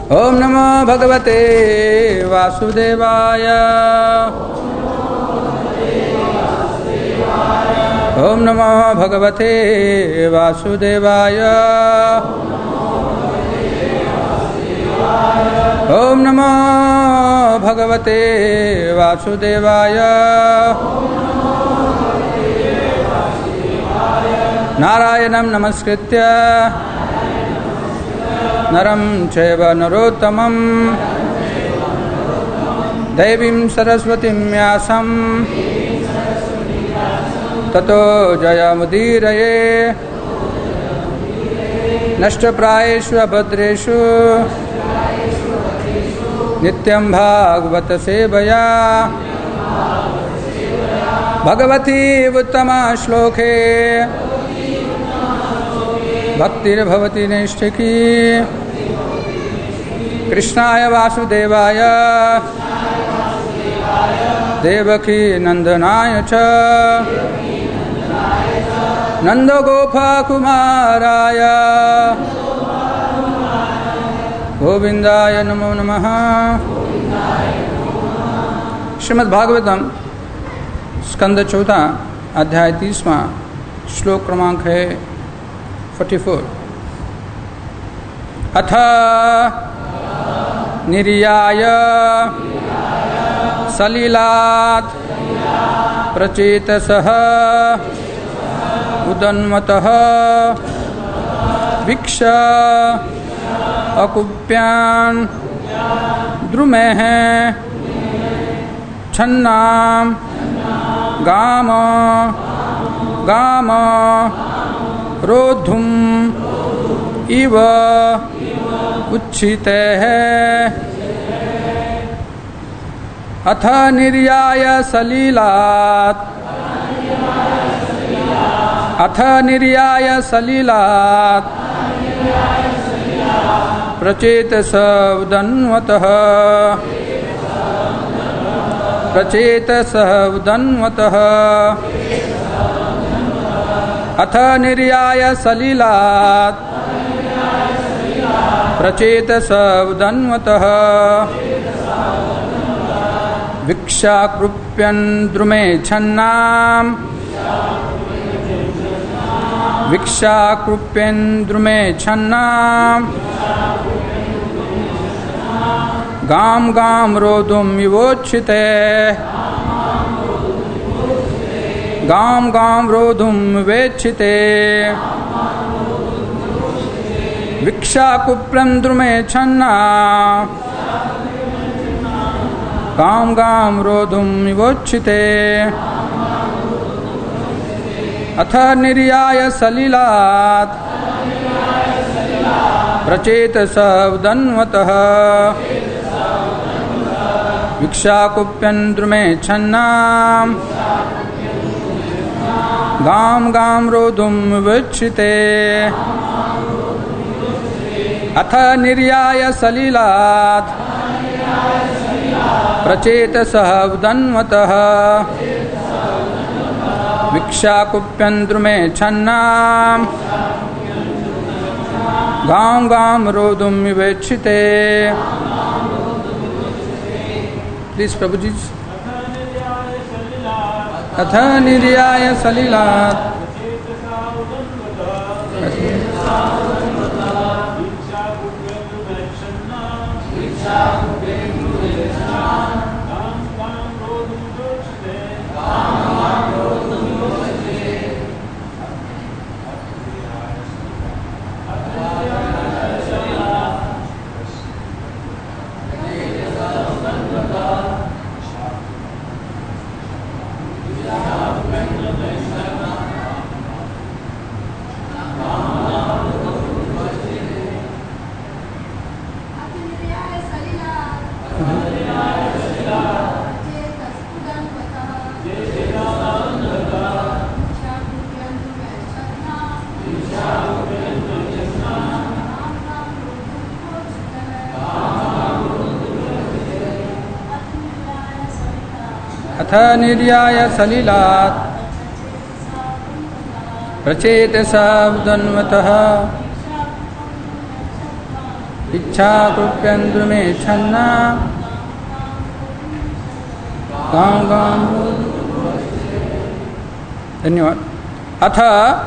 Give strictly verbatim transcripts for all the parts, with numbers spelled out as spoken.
ओम नमो भगवते वासुदेवाय। ओम नमो भगवते वासुदेवाय। ओम नमो भगवते वासुदेवाय। नारायणं नमस्कृत्य नरं चैव नरोत्तमं देवीं सरस्वतीं व्यासं ततो जयमुदीरये। नष्टप्रायेषु अभद्रेषु नित्यं भागवत सेवया भगवती उत्तमा श्लोके भक्तिर्भवति नैष्ठिकी। कृष्णाय वासुदेवाय देवकी नंदनाय च नंदगोपकुमाराय गोविंदाय नमो नमः। श्रीमद् भागवतम स्कंद चौथा अध्याय तीसवां श्लोक क्रमांक है फोर्टी फोर। अथ निर्याय सलिलात् प्रचेतसः उदन्मतः वीक्ष अकुप्यान् द्रुमेः छन्नां गाम गाम रोद्धुम इव उच्छितेः। अथ निर्याय सलिलात् अथ निर्याय सलिलात् प्रचेतस उदन्वतः प्रचेतस उदन्वतः। अथ निर्याय सलिलात् प्रचेतस उदन्वतः वीक्षाकृप्यन् द्रुमे छन्नां वीक्षाकृप्यन् द्रुमे छन्नां गां गां रोद्धुं विवोच्छिते गां गां रोद्धुं विवेच्छिते। वीक्षाकुप्यं द्रुमे छन्नां गां गां रोद्धुं विवोच्छिते। अथ निर्याय सलिलात् प्रचेतस उदन्वतः वीक्षाकुप्यं द्रुमे छन्नां गां गां रोद्धुं विवोच्छिते। अथ निर्याय सलिलात् प्रचेतसः उदन्वतः वीक्षाकुप्यं द्रुमे छन्नां गां गां रोद्धुं विवोच्छिते। प्लीज प्रभु जी। अथ निर्याय सलिलात् अथ निर्याय सलिलात् प्रचेतसा उदन्वतः इच्छा कुप्यन्द्र में छन्ना गाँव गाँव। धन्यवाद। अथ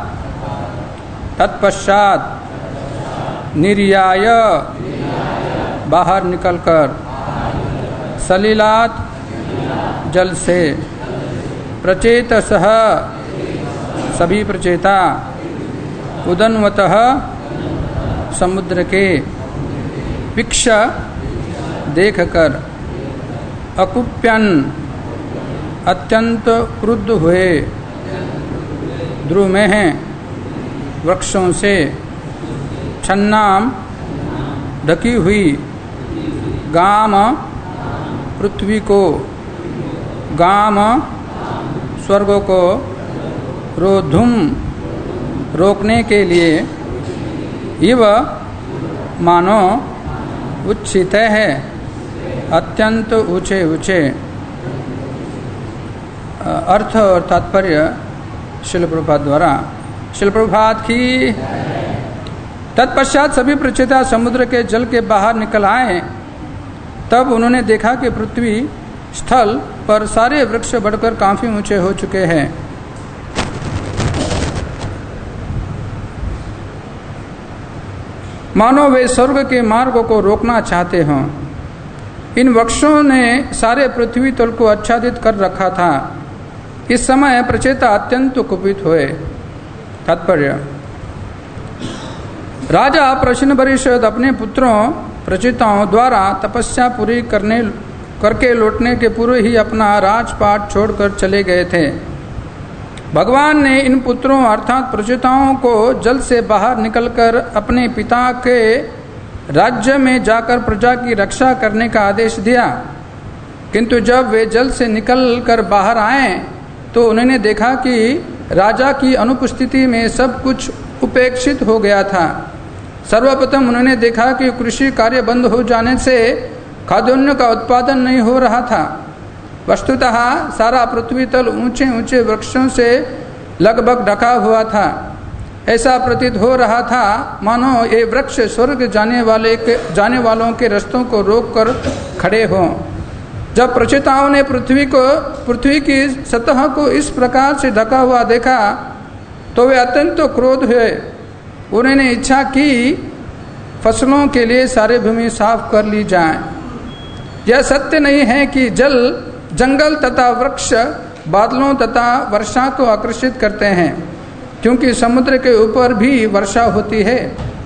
तत्पश्चात निर्याय बाहर निकलकर सलिलात जल से प्रचेतसः सभी प्रचेता उदन्वतः समुद्र के वीक्ष देखकर अकुप्यन अत्यंत क्रुद्ध हुए द्रुमेह वृक्षों से छन्नाम ढकी हुई गाम पृथ्वी को गाम स्वर्ग को रोधुम रोकने के लिए इव मानो उच्छित है अत्यंत ऊंचे ऊंचे। अर्थ और तात्पर्य शिल प्रभुपाद द्वारा। शिल प्रभुपाद की। तत्पश्चात सभी प्रचेता समुद्र के जल के बाहर निकल आए। तब उन्होंने देखा कि पृथ्वी स्थल पर सारे वृक्ष बढ़कर काफी ऊंचे हो चुके हैं। मानो वे स्वर्ग के मार्ग को रोकना चाहते हों। इन वृक्षों ने सारे पृथ्वी तल को आच्छादित कर रखा था। इस समय प्रचेता अत्यंत कुपित हुए। तात्पर्य। राजा प्रश्नपरिषद अपने पुत्रों प्रचेताओं द्वारा तपस्या पूरी करने करके लौटने के पूर्व ही अपना राजपाट छोड़कर चले गए थे। भगवान ने इन पुत्रों अर्थात प्रचेताओं को जल से बाहर निकलकर अपने पिता के राज्य में जाकर प्रजा की रक्षा करने का आदेश दिया। किंतु जब वे जल से निकलकर बाहर आए तो उन्होंने देखा कि राजा की अनुपस्थिति में सब कुछ उपेक्षित हो गया था। सर्वप्रथम उन्होंने देखा कि कृषि कार्य बंद हो जाने से खाद्यान्न का उत्पादन नहीं हो रहा था। वस्तुतः सारा पृथ्वी तल ऊंचे ऊंचे वृक्षों से लगभग ढका हुआ था। ऐसा प्रतीत हो रहा था मानो ये वृक्ष स्वर्ग जाने वाले के जाने वालों के रास्तों को रोककर खड़े हों। जब प्रचेताओं ने पृथ्वी को पृथ्वी की सतह को इस प्रकार से ढका हुआ देखा तो वे अत्यंत क्रोध हुए। उन्होंने इच्छा की फसलों के लिए सारे भूमि साफ कर ली जाए। यह सत्य नहीं है कि जल जंगल तथा वृक्ष बादलों तथा वर्षा को आकर्षित करते हैं, क्योंकि समुद्र के ऊपर भी वर्षा होती है।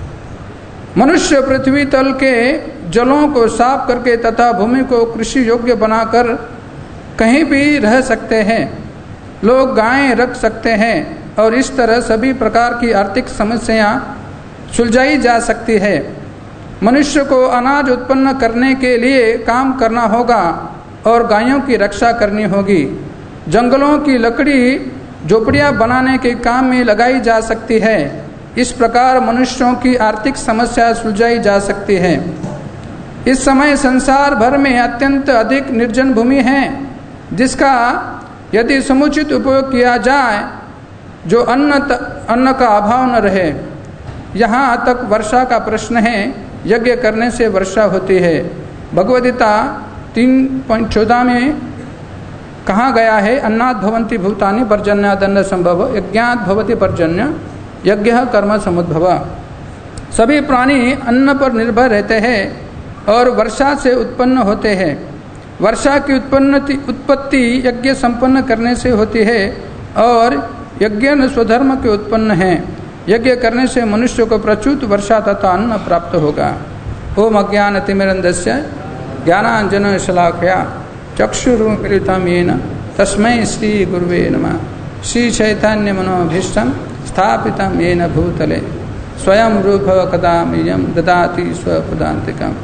मनुष्य पृथ्वी तल के जलों को साफ करके तथा भूमि को कृषि योग्य बनाकर कहीं भी रह सकते हैं। लोग गायें रख सकते हैं और इस तरह सभी प्रकार की आर्थिक समस्याएं सुलझाई जा सकती है। मनुष्य को अनाज उत्पन्न करने के लिए काम करना होगा और गायों की रक्षा करनी होगी। जंगलों की लकड़ी झोपड़ियां बनाने के काम में लगाई जा सकती है। इस प्रकार मनुष्यों की आर्थिक समस्या सुलझाई जा सकती है। इस समय संसार भर में अत्यंत अधिक निर्जन भूमि है, जिसका यदि समुचित उपयोग किया जाए जो अन्न त, अन्न का अभाव न रहे। यहाँ तक वर्षा का प्रश्न है। यज्ञ करने से वर्षा होती है। भगवद्गीता तीन पॉइंट चौदह में कहा गया है, अन्नात् भवन्ति भूतानि पर्जन्यादन्न संभव यज्ञात् भवति पर्जन्य यज्ञ कर्म समुद्भव। सभी प्राणी अन्न पर निर्भर रहते हैं और वर्षा से उत्पन्न होते हैं। वर्षा की उत्पन्न उत्पत्ति यज्ञ संपन्न करने से होती है और यज्ञ स्वधर्म के उत्पन्न है। यज्ञ करने से मनुष्य को प्रचुर वर्षा तथा अन्न प्राप्त होगा। ओम अज्ञानतिमिरन्धस्य ज्ञानांजन शलाकया चक्षुरुन्मीलितं येन तस्मै श्री गुरुवे नमः। श्री चैतन्य मनोभीष्टं स्थापितं येन भूतले स्वयं रूप कदा मह्यं ददाति स्वपदान्तिकम्।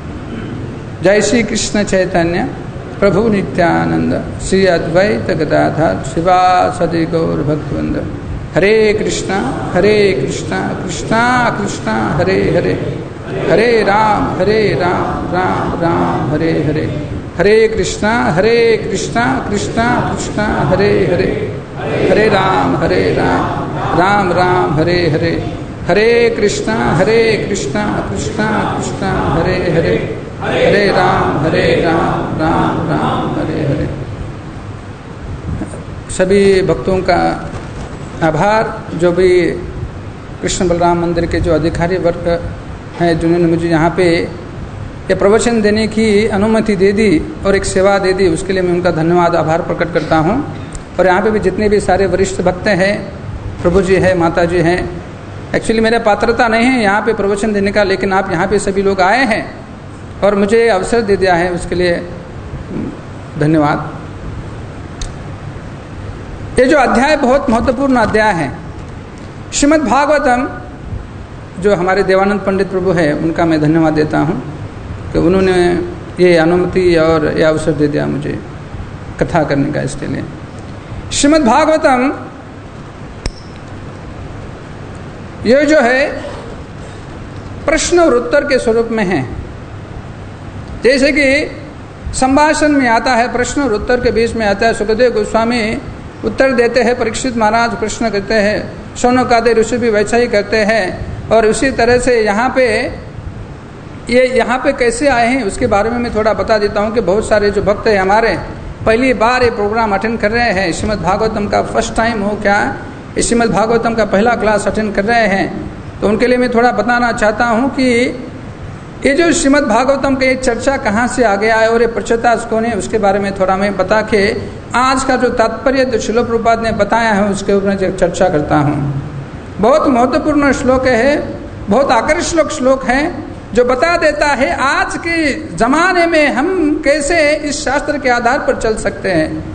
जय श्री कृष्ण चैतन्य प्रभु नित्यानंद श्री अद्वैत गदाधर शिवासदि गौर भक्तवृंद। हरे कृष्णा हरे कृष्णा कृष्णा कृष्णा हरे हरे, हरे राम हरे राम राम राम हरे हरे। हरे कृष्णा हरे कृष्णा कृष्णा कृष्णा हरे हरे, हरे राम हरे राम राम राम हरे हरे। हरे कृष्णा हरे कृष्णा कृष्णा कृष्णा हरे हरे, हरे राम हरे राम राम राम हरे हरे। सभी भक्तों का आभार, जो भी कृष्ण बलराम मंदिर के जो अधिकारी वर्ग हैं जिन्होंने मुझे यहाँ पे ये प्रवचन देने की अनुमति दे दी और एक सेवा दे दी, उसके लिए मैं उनका धन्यवाद आभार प्रकट करता हूँ। और यहाँ पे भी जितने भी सारे वरिष्ठ भक्त हैं, प्रभु जी है, माता जी हैं, एक्चुअली मेरा पात्रता नहीं है यहाँ पे प्रवचन देने का, लेकिन आप यहाँ पे सभी लोग आए हैं और मुझे अवसर दे दिया है, उसके लिए धन्यवाद। ये जो अध्याय बहुत महत्वपूर्ण अध्याय है। श्रीमद् भागवतम, जो हमारे देवानंद पंडित प्रभु है, उनका मैं धन्यवाद देता हूँ कि उन्होंने ये अनुमति और ये अवसर दे दिया मुझे कथा करने का। इसके लिए श्रीमद् भागवतम ये जो है प्रश्न और उत्तर के स्वरूप में है। जैसे कि संभाषण में आता है, प्रश्न और उत्तर के बीच में आता है। सुखदेव गोस्वामी उत्तर देते हैं, परीक्षित महाराज प्रश्न करते हैं, शौनकादि ऋषि भी वैसा ही करते हैं। और उसी तरह से यहाँ पे ये यहाँ पे कैसे आए हैं उसके बारे में मैं थोड़ा बता देता हूँ कि बहुत सारे जो भक्त हैं हमारे पहली बार ये प्रोग्राम अटेंड कर रहे हैं, श्रीमद् भागवतम का फर्स्ट टाइम हो क्या, श्रीमद् भागवतम का पहला क्लास अटेंड कर रहे हैं, तो उनके लिए मैं थोड़ा बताना चाहता हूँ कि ये जो श्रीमद् भागवतम की चर्चा कहाँ से आ गया है और ये प्रचेतास कौन है, उसके बारे में थोड़ा मैं बता के आज का जो तात्पर्य जो श्रील प्रभुपाद ने बताया है उसके ऊपर चर्चा करता हूँ। बहुत महत्वपूर्ण श्लोक है, बहुत आकर्षक श्लोक है, जो बता देता है आज के जमाने में हम कैसे इस शास्त्र के आधार पर चल सकते हैं।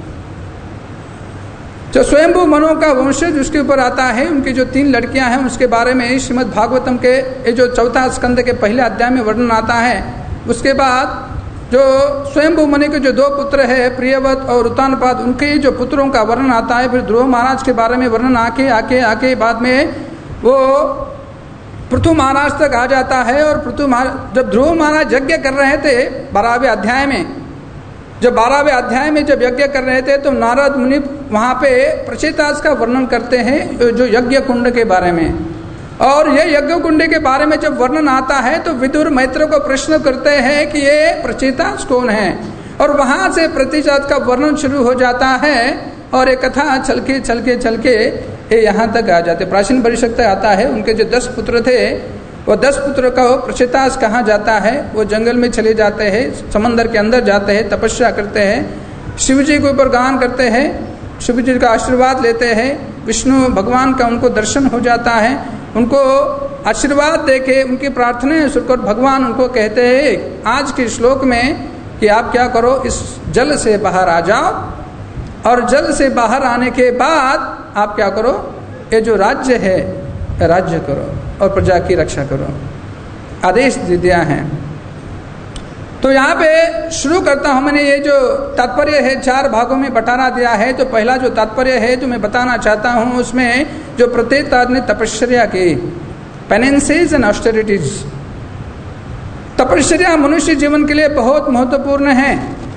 जो स्वयंभू मनु का वंशज उसके ऊपर आता है, उनकी जो तीन लड़कियां हैं उसके बारे में श्रीमद् भागवतम के ये जो चौथा स्कंद के पहले अध्याय में वर्णन आता है। उसके बाद जो स्वयंभू मनु के जो दो पुत्र है, प्रियवत और उत्तानपाद, उनके जो पुत्रों का वर्णन आता है। फिर ध्रुव महाराज के बारे में वर्णन आके आके आके बाद में वो पृथु महाराज तक आ जाता है। और पृथु महाराज जब ध्रुव महाराज यज्ञ कर रहे थे बारहवें अध्याय में, जब बारहवें अध्याय में जब यज्ञ कर रहे थे तो नारद मुनि वहाँ पे प्रचेतास का वर्णन करते हैं जो यज्ञ कुंड के बारे में। और ये यज्ञ कुंड के बारे में जब वर्णन आता है तो विदुर मैत्र को प्रश्न करते हैं कि ये प्रचेतास कौन है, और वहाँ से प्रचेतास का वर्णन शुरू हो जाता है और ये कथा चल के चल के चल के ये यहाँ तक आ जाते। प्राचीन परिषद तक आता है। उनके जो दस पुत्र थे वो दस पुत्र का प्रचेतास कहाँ जाता है, वो जंगल में चले जाते हैं, समंदर के अंदर जाते हैं, तपस्या करते हैं, शिव जी के ऊपर गान करते हैं, शिव जी का आशीर्वाद लेते हैं, विष्णु भगवान का उनको दर्शन हो जाता है, उनको आशीर्वाद देके उनकी प्रार्थनाएं सुनकर भगवान उनको कहते हैं आज के श्लोक में कि आप क्या करो, इस जल से बाहर आ जाओ, और जल से बाहर आने के बाद आप क्या करो, ये जो राज्य है राज्य करो और प्रजा की रक्षा करो, आदेश दे दिया है। तो यहाँ पे शुरू करता हूँ। मैंने ये जो तात्पर्य है चार भागों में बटाना दिया है। तो पहला जो तात्पर्य है जो मैं बताना चाहता हूँ उसमें जो प्रत्येक आदमी तपश्चर्या की पेनेंसेस एंड ऑस्टेरिटीज, तपश्चर्या मनुष्य जीवन के लिए बहुत महत्वपूर्ण है,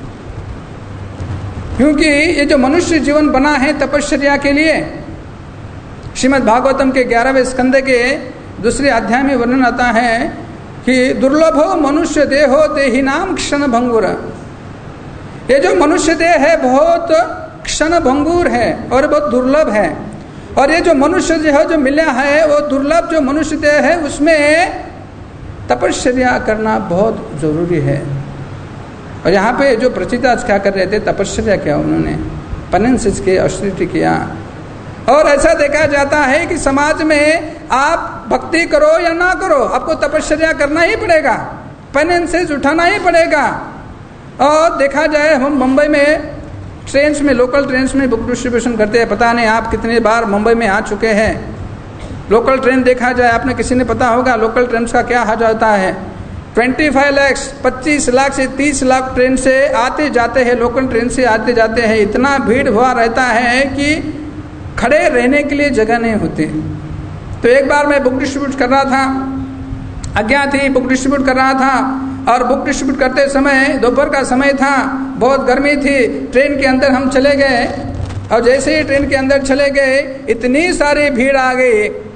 क्योंकि ये जो मनुष्य जीवन बना है तपश्चर्या के लिए। श्रीमद् भागवतम के ग्यारहवें स्कंद के दूसरे अध्याय में वर्णन आता है कि दुर्लभो मनुष्य देहो देहि नाम क्षण भंगुर। ये जो मनुष्य देह है बहुत क्षण भंगुर है और बहुत दुर्लभ है। और ये जो मनुष्य जो है जो मिला है वो दुर्लभ जो मनुष्य देह है उसमें तपश्चर्या करना बहुत जरूरी है। और यहाँ पे जो प्रचिताज क्या कर रहे थे, तपश्चर्या किया उन्होंने, पेनेंसेस के ऑस्टेरिटी किया। और ऐसा देखा जाता है कि समाज में आप भक्ति करो या ना करो, आपको तपश्चर्या करना ही पड़ेगा, पेनेंसेस उठाना ही पड़ेगा। और देखा जाए हम मुंबई में ट्रेन्स में, लोकल ट्रेन्स में बुक डिस्ट्रीब्यूशन करते हैं। पता नहीं आप कितनी बार मुंबई में आ चुके हैं। लोकल ट्रेन देखा जाए, आपने किसी ने पता होगा लोकल ट्रेन का क्या हाल होता है। पच्चीस लाख पच्चीस लाख से तीस लाख ट्रेन से आते जाते हैं, लोकल ट्रेन से आते जाते हैं। इतना भीड़ हुआ रहता है कि खड़े रहने के लिए जगह नहीं होती। तो एक बार मैं बुक डिस्ट्रीब्यूट कर रहा था, आज्ञा थी, बुक डिस्ट्रीब्यूट कर रहा था। और बुक डिस्ट्रीब्यूट करते समय दोपहर का समय था, बहुत गर्मी थी। ट्रेन के अंदर हम चले गए और जैसे ही ट्रेन के अंदर चले गए इतनी सारी भीड़ आ गई।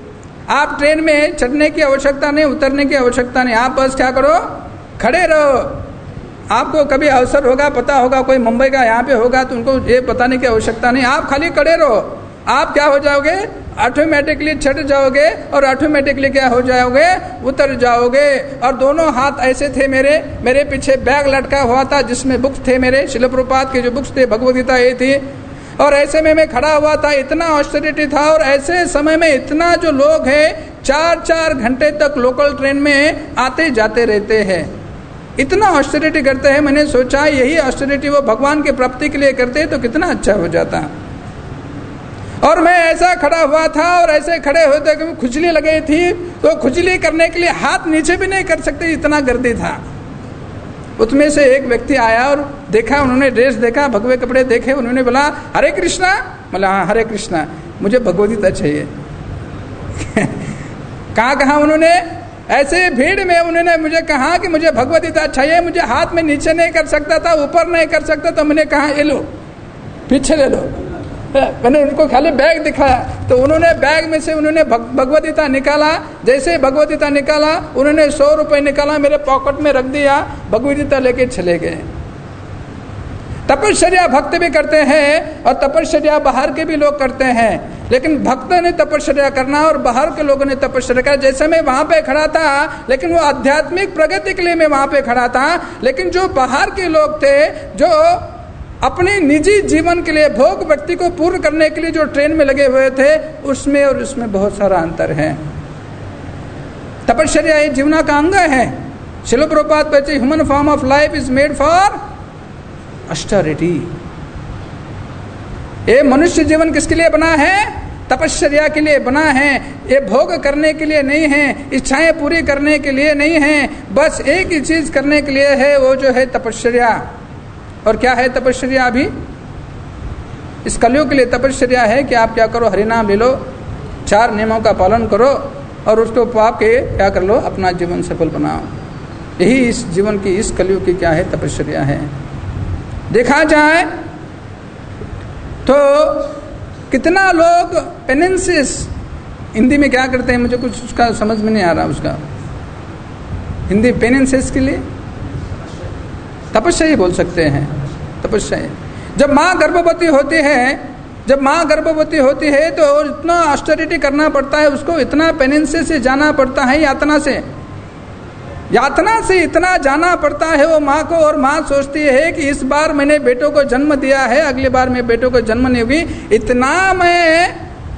आप ट्रेन में चढ़ने की आवश्यकता नहीं, उतरने की आवश्यकता नहीं, आप बस क्या करो, खड़े रहो। आपको कभी अवसर होगा, पता होगा कोई मुंबई का यहाँ पे होगा तो उनको ये बताने की आवश्यकता नहीं, आप खाली खड़े रहो, आप क्या हो जाओगे, ऑटोमेटिकली चढ़ जाओगे और ऑटोमेटिकली क्या हो जाओगे, उतर जाओगे। और दोनों हाथ ऐसे थे मेरे, मेरे पीछे बैग लटका हुआ था जिसमें बुक्स थे, मेरे श्रील प्रभुपाद के जो बुक्स थे, भगवद गीता ये थी, और ऐसे में मैं खड़ा हुआ था। इतना ऑस्टेरिटी था और ऐसे समय में इतना जो लोग हैं चार चार घंटे तक लोकल ट्रेन में आते जाते रहते हैं, इतना ऑस्टेरिटी करते हैं। मैंने सोचा यही ऑस्टेरिटी वो भगवान की प्राप्ति के लिए करते तो कितना अच्छा हो जाता। और मैं ऐसा खड़ा हुआ था और ऐसे खड़े होते कि खुजली लगी थी, तो खुजली करने के लिए हाथ नीचे भी नहीं कर सकते, इतना गर्दी था। उसमें से एक व्यक्ति आया और देखा, उन्होंने ड्रेस देखा, भगवे कपड़े देखे, उन्होंने बोला हरे कृष्णा। बोला हाँ हरे कृष्णा, मुझे भगवदगीता चाहिए। कहाँ कहा उन्होंने, ऐसे भीड़ में उन्होंने मुझे कहा कि मुझे भगवदगीता चाहिए। मुझे हाथ में नीचे नहीं कर सकता था, ऊपर नहीं कर सकता, तो मैंने कहा ये लो, पीछे ले लो। मैंने उनको खाली बैग दिखाया तो उन्होंने बैग में से उन्होंने भगवदगीता निकाला। जैसे भगवदगीता निकाला उन्होंने सौ रुपए निकाला, मेरे पॉकेट में रख दिया, भगवदगीता लेके चले गए। तपस्या भक्त भी करते हैं और तपस्या बाहर के भी लोग करते हैं, लेकिन भक्त ने तपस्या करना और बाहर के लोगों ने तपस्या करना। जैसे मैं वहां पे खड़ा था, लेकिन वो आध्यात्मिक प्रगति के लिए मैं वहां पे खड़ा था, लेकिन जो बाहर के लोग थे जो अपने निजी जीवन के लिए, भोग व्यक्ति को पूर्ण करने के लिए जो ट्रेन में लगे हुए थे, उसमें और उसमें बहुत सारा अंतर है। तपस्या ये जीवन का अंग है। श्रील प्रभुपाद कहते हैं human form of life is made for austerity. ये मनुष्य जीवन किसके लिए बना है, तपस्या के लिए बना है। ये भोग करने के लिए नहीं है, इच्छाएं पूरी करने के लिए नहीं है, बस एक ही चीज करने के लिए है, वो जो है तपस्या। और क्या है तपस्या? अभी इस कलयुग के लिए तपस्या है कि आप क्या करो, हरिनाम ले लो, चार नियमों का पालन करो और उसको पाप के क्या कर लो, अपना जीवन सफल बनाओ। यही इस जीवन की, इस कलयुग की क्या है, तपस्या है। देखा जाए तो कितना लोग पेनेंसेस, हिंदी में क्या करते हैं, मुझे कुछ उसका समझ में नहीं आ रहा, उसका हिंदी पेनेंसेस के लिए तपस्या ही बोल सकते हैं। तपस्या जब माँ गर्भवती होती है, जब माँ गर्भवती होती है तो इतना ऑस्टेरिटी करना पड़ता है उसको, इतना पेनेंसे से जाना पड़ता है, यातना से यातना से इतना जाना पड़ता है वो माँ को। और माँ सोचती है कि इस बार मैंने बेटों को जन्म दिया है, अगली बार मैं बेटों को जन्म नहीं हुई, इतना मैं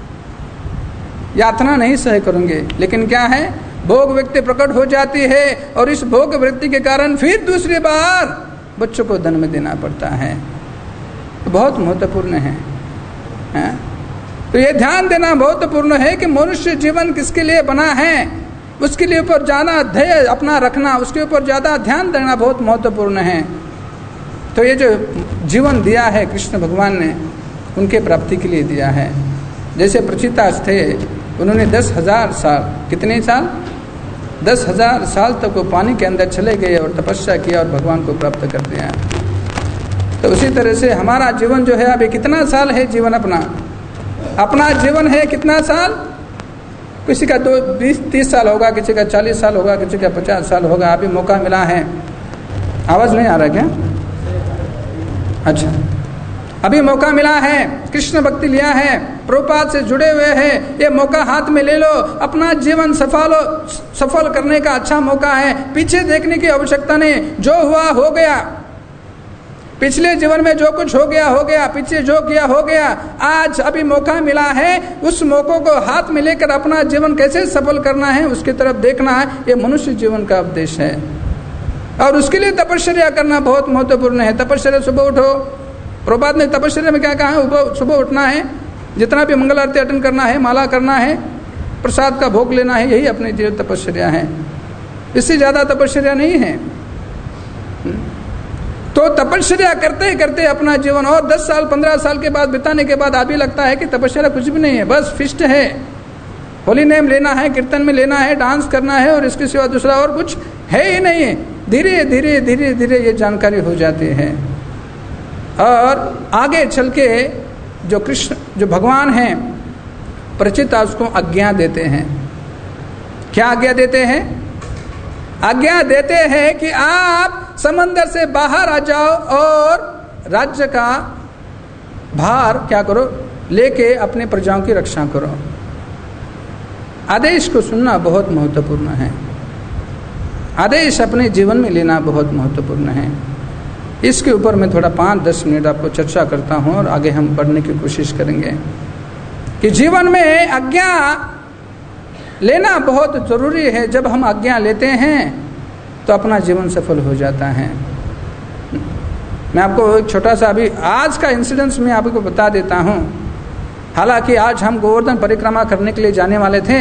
यातना नहीं सह करूंगी। लेकिन क्या है, भोग वृत्ति प्रकट हो जाती है और इस भोग वृत्ति के कारण फिर दूसरी बार बच्चों को जन्म देना पड़ता है। तो बहुत महत्वपूर्ण है, है? तो ये ध्यान देना महत्वपूर्ण है कि मनुष्य जीवन किसके लिए बना है, उसके लिए ऊपर ज्यादा ध्येय अपना रखना, उसके ऊपर ज्यादा ध्यान देना बहुत महत्वपूर्ण है। तो ये जो जीवन दिया है कृष्ण भगवान ने, उनके प्राप्ति के लिए दिया है। जैसे प्रचितास थे, उन्होंने दस हजार साल, कितने साल, दस हजार साल तक वो पानी के अंदर चले गए और तपस्या किया और भगवान को प्राप्त कर दिया। तो उसी तरह से हमारा जीवन जो है, अभी कितना साल है जीवन अपना, अपना जीवन है कितना साल, किसी का दो बीस तीस साल होगा, किसी का चालीस साल होगा, किसी का पचास साल होगा। अभी मौका मिला है, आवाज नहीं आ रहा क्या? अच्छा, अभी मौका मिला है, कृष्ण भक्ति लिया है, प्रभुपाद से जुड़े हुए हैं, ये मौका हाथ में ले लो, अपना जीवन सफल सफल करने का अच्छा मौका है। पीछे देखने की आवश्यकता नहीं, जो हुआ हो गया, पिछले जीवन में जो कुछ हो गया हो गया, पीछे जो किया हो गया। आज अभी मौका मिला है, उस मौकों को हाथ में लेकर अपना जीवन कैसे सफल करना है उसकी तरफ देखना है। ये मनुष्य जीवन का उपदेश है और उसके लिए तपस्या करना बहुत महत्वपूर्ण है। तपस्या, सुबह उठो, प्रभुपाद ने तपस्या में क्या कहा है, सुबह उठना है, जितना भी मंगल आरती अटेंड करना है, माला करना है, प्रसाद का भोग लेना है, यही अपने जीवन तपस्या है, इससे ज्यादा तपस्या नहीं है। तो तपस्या करते करते अपना जीवन और दस साल पंद्रह साल के बाद बिताने के बाद अभी लगता है कि तपस्या कुछ भी नहीं है, बस फिस्ट है, होली नेम लेना है, कीर्तन में लेना है, डांस करना है और इसके सिवा दूसरा और कुछ है ही नहीं है। धीरे धीरे धीरे धीरे ये जानकारी हो जाती है और आगे चल के जो कृष्ण, जो भगवान हैं, प्रचिता उसको आज्ञा देते हैं क्या आज्ञा देते हैं? आज्ञा देते हैं कि आप समंदर से बाहर आ जाओ और राज्य का भार क्या करो, लेके अपने प्रजाओं की रक्षा करो। आदेश को सुनना बहुत महत्वपूर्ण है। आदेश अपने जीवन में लेना बहुत महत्वपूर्ण है। इसके ऊपर मैं थोड़ा पाँच दस मिनट आपको चर्चा करता हूँ और आगे हम बढ़ने की कोशिश करेंगे कि जीवन में आज्ञा लेना बहुत ज़रूरी है। जब हम आज्ञा लेते हैं तो अपना जीवन सफल हो जाता है। मैं आपको एक छोटा सा अभी आज का इंसिडेंस मैं आपको बता देता हूँ। हालांकि आज हम गोवर्धन परिक्रमा करने के लिए जाने वाले थे,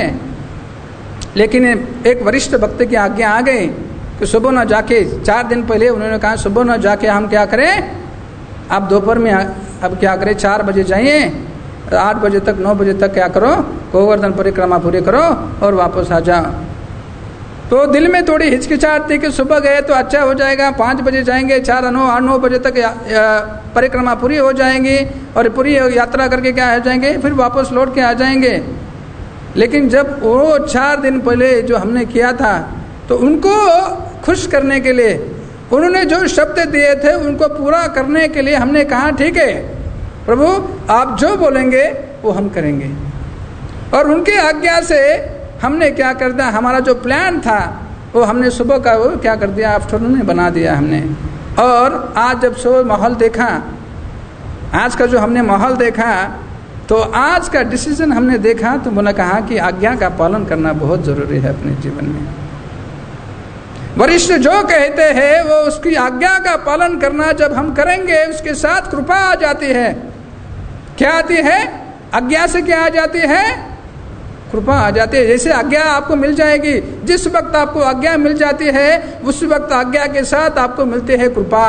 लेकिन एक वरिष्ठ भक्त की आज्ञा आ गई कि सुबह न जाके, चार दिन पहले उन्होंने कहा सुबह न जाके हम क्या करें, आप दोपहर में अब क्या करें, चार बजे जाइए, आठ बजे तक नौ बजे तक क्या करो, गोवर्धन परिक्रमा पूरी करो और वापस आ जाओ। तो दिल में थोड़ी हिचकिचाहट थी कि सुबह गए तो अच्छा हो जाएगा, पाँच बजे जाएंगे, चार नौ आठ नौ बजे तक परिक्रमा पूरी हो जाएंगी और पूरी यात्रा करके क्या हो जाएंगे, फिर वापस लौट के आ जाएंगे। लेकिन जब वो चार दिन पहले जो हमने किया था, तो उनको खुश करने के लिए उन्होंने जो शब्द दिए थे उनको पूरा करने के लिए हमने कहा ठीक है प्रभु, आप जो बोलेंगे वो हम करेंगे। और उनकी आज्ञा से हमने क्या कर दिया, हमारा जो प्लान था वो हमने सुबह का वो क्या कर दिया, आफ्टरनून में बना दिया हमने। और आज जब सुबह माहौल देखा, आज का जो हमने माहौल देखा, तो आज का डिसीजन हमने देखा तो मैंने कहा कि आज्ञा का पालन करना बहुत ज़रूरी है अपने जीवन में। वरिष्ठ जो कहते हैं वो उसकी आज्ञा का पालन करना जब हम करेंगे, उसके साथ कृपा आ जाती है। क्या आती है? आज्ञा से क्या आ जाती है? कृपा आ जाती है। जैसे आज्ञा आपको मिल जाएगी, जिस वक्त आपको आज्ञा मिल जाती है उस वक्त आज्ञा के साथ आपको मिलती है कृपा।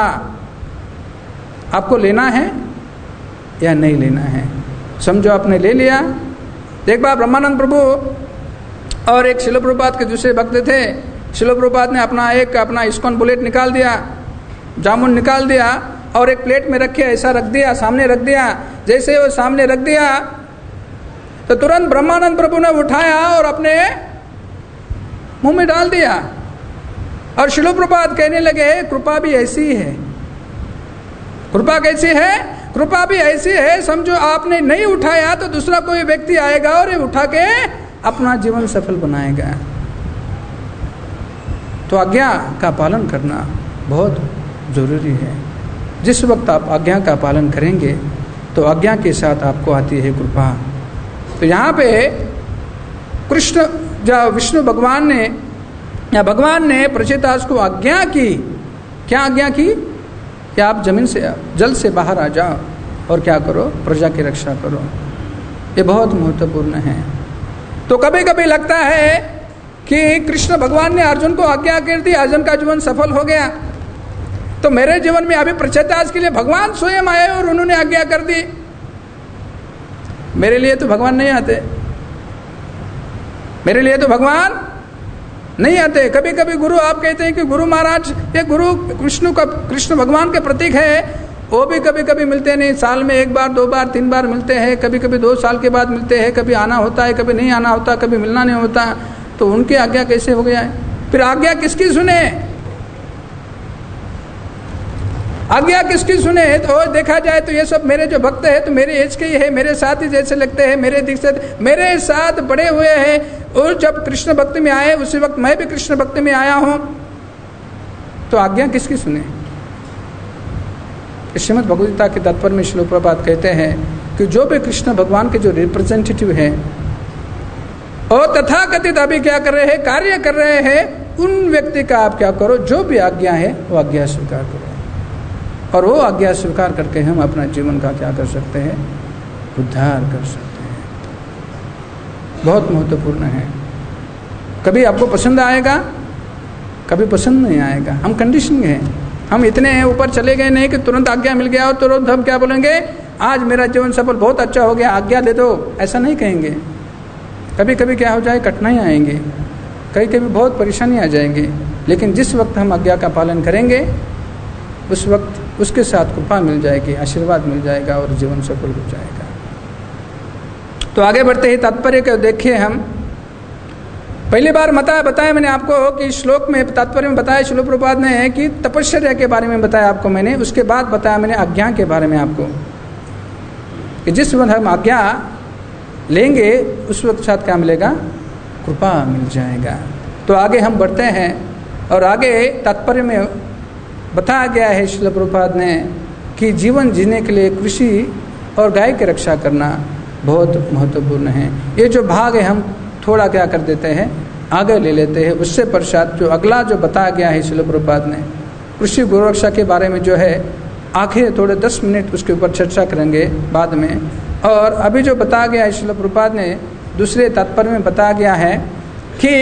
आपको लेना है या नहीं लेना है, समझो आपने ले लिया। एक बार ब्रह्मानंद प्रभु और एक शिल प्रभुपाद के दूसरे भक्त थे। शिल प्रभुपाद ने अपना एक अपना इस्कॉन बुलेट निकाल दिया, जामुन निकाल दिया और एक प्लेट में रखे, ऐसा रख दिया, सामने रख दिया। जैसे वो सामने रख दिया तो तुरंत ब्रह्मानंद प्रभु ने उठाया और अपने मुंह में डाल दिया। और शिल प्रभुपाद कहने लगे कृपा भी ऐसी है। कृपा कैसी है? कृपा भी ऐसी है, समझो आपने नहीं उठाया तो दूसरा कोई व्यक्ति आएगा और ये उठा के अपना जीवन सफल बनाएगा। तो आज्ञा का पालन करना बहुत ज़रूरी है। जिस वक्त आप आज्ञा का पालन करेंगे तो आज्ञा के साथ आपको आती है कृपा। तो यहाँ पे कृष्ण जब विष्णु भगवान ने या भगवान ने प्रचेतास को आज्ञा की, क्या आज्ञा की कि आप जमीन से जल से बाहर आ जाओ और क्या करो, प्रजा की रक्षा करो। ये बहुत महत्वपूर्ण है। तो कभी कभी लगता है कि कृष्ण भगवान ने अर्जुन को आज्ञा कर दी, अर्जुन का जीवन सफल हो गया, तो मेरे जीवन में अभी प्रचेतास के लिए भगवान स्वयं आए और उन्होंने आज्ञा कर दी। मेरे लिए तो भगवान नहीं आते, मेरे लिए तो भगवान नहीं आते। कभी कभी गुरु आप कहते हैं कि गुरु महाराज ये गुरु कृष्ण का कृष्ण भगवान के प्रतीक है, वो भी कभी कभी मिलते नहीं, साल में एक बार दो बार तीन बार मिलते हैं, कभी कभी दो साल के बाद मिलते हैं, कभी आना होता है कभी नहीं आना होता, कभी मिलना नहीं होता। तो उनकी आज्ञा कैसे हो गया है? फिर आज्ञा किसकी सुने? आज्ञा किसकी सुने? तो देखा जाए तो ये सब मेरे जो भक्त है तो मेरे एज के ही है, मेरे साथ ही जैसे लगते हैं, मेरे दीक्षित मेरे साथ बड़े हुए हैं। और जब कृष्ण भक्ति में आए उसी वक्त मैं भी कृष्ण भक्ति में आया हूं, तो आज्ञा किसकी सुने? श्रीमद् भगवद गीता के तात्पर्य में श्रील प्रभुपाद कहते हैं कि जो भी कृष्ण भगवान के जो रिप्रेजेंटेटिव है और तथाकथित अभी क्या कर रहे हैं, कार्य कर रहे हैं, उन व्यक्ति का आप क्या करो, जो भी आज्ञा है वो आज्ञा स्वीकार करो। और वो आज्ञा स्वीकार करके हम अपना जीवन का क्या कर सकते हैं, उद्धार कर सकते हैं। बहुत महत्वपूर्ण है। कभी आपको पसंद आएगा, कभी पसंद नहीं आएगा। हम कंडीशन हैं, हम इतने ऊपर चले गए नहीं कि तुरंत आज्ञा मिल गया और तुरंत हम क्या बोलेंगे, आज मेरा जीवन सफल बहुत अच्छा हो गया, आज्ञा दे दो, ऐसा नहीं कहेंगे। कभी कभी क्या हो जाए, कठिनाई आएंगे, कभी कभी बहुत परेशानी आ जाएंगी। लेकिन जिस वक्त हम आज्ञा का पालन करेंगे उस वक्त उसके साथ कृपा मिल जाएगी, आशीर्वाद मिल जाएगा और जीवन सफल हो जाएगा। तो आगे बढ़ते ही तात्पर्य को देखिए हम पहली बार बताया बताया मैंने आपको कि श्लोक में तात्पर्य में बताया शिल प्रभुपाद ने कि तपश्चर्या के बारे में बताया आपको मैंने, उसके बाद बताया मैंने आज्ञा के बारे में आपको कि जिस वक्त हम आज्ञा लेंगे उस वक्त साथ क्या मिलेगा, कृपा मिल जाएगा। तो आगे हम बढ़ते हैं और आगे तात्पर्य में बताया गया है शिल प्रभुपाद ने कि जीवन जीने के लिए कृषि और गाय की रक्षा करना बहुत महत्वपूर्ण है। ये जो भाग है हम थोड़ा क्या कर देते हैं, आगे ले लेते हैं। उससे पश्चात जो अगला जो बताया गया है शिल प्रभुपाद ने कृषि गोरक्षा के बारे में जो है आखिर थोड़े दस मिनट उसके ऊपर चर्चा करेंगे बाद में। और अभी जो बताया गया है शिल प्रभुपाद ने दूसरे तात्पर्य में बताया गया है कि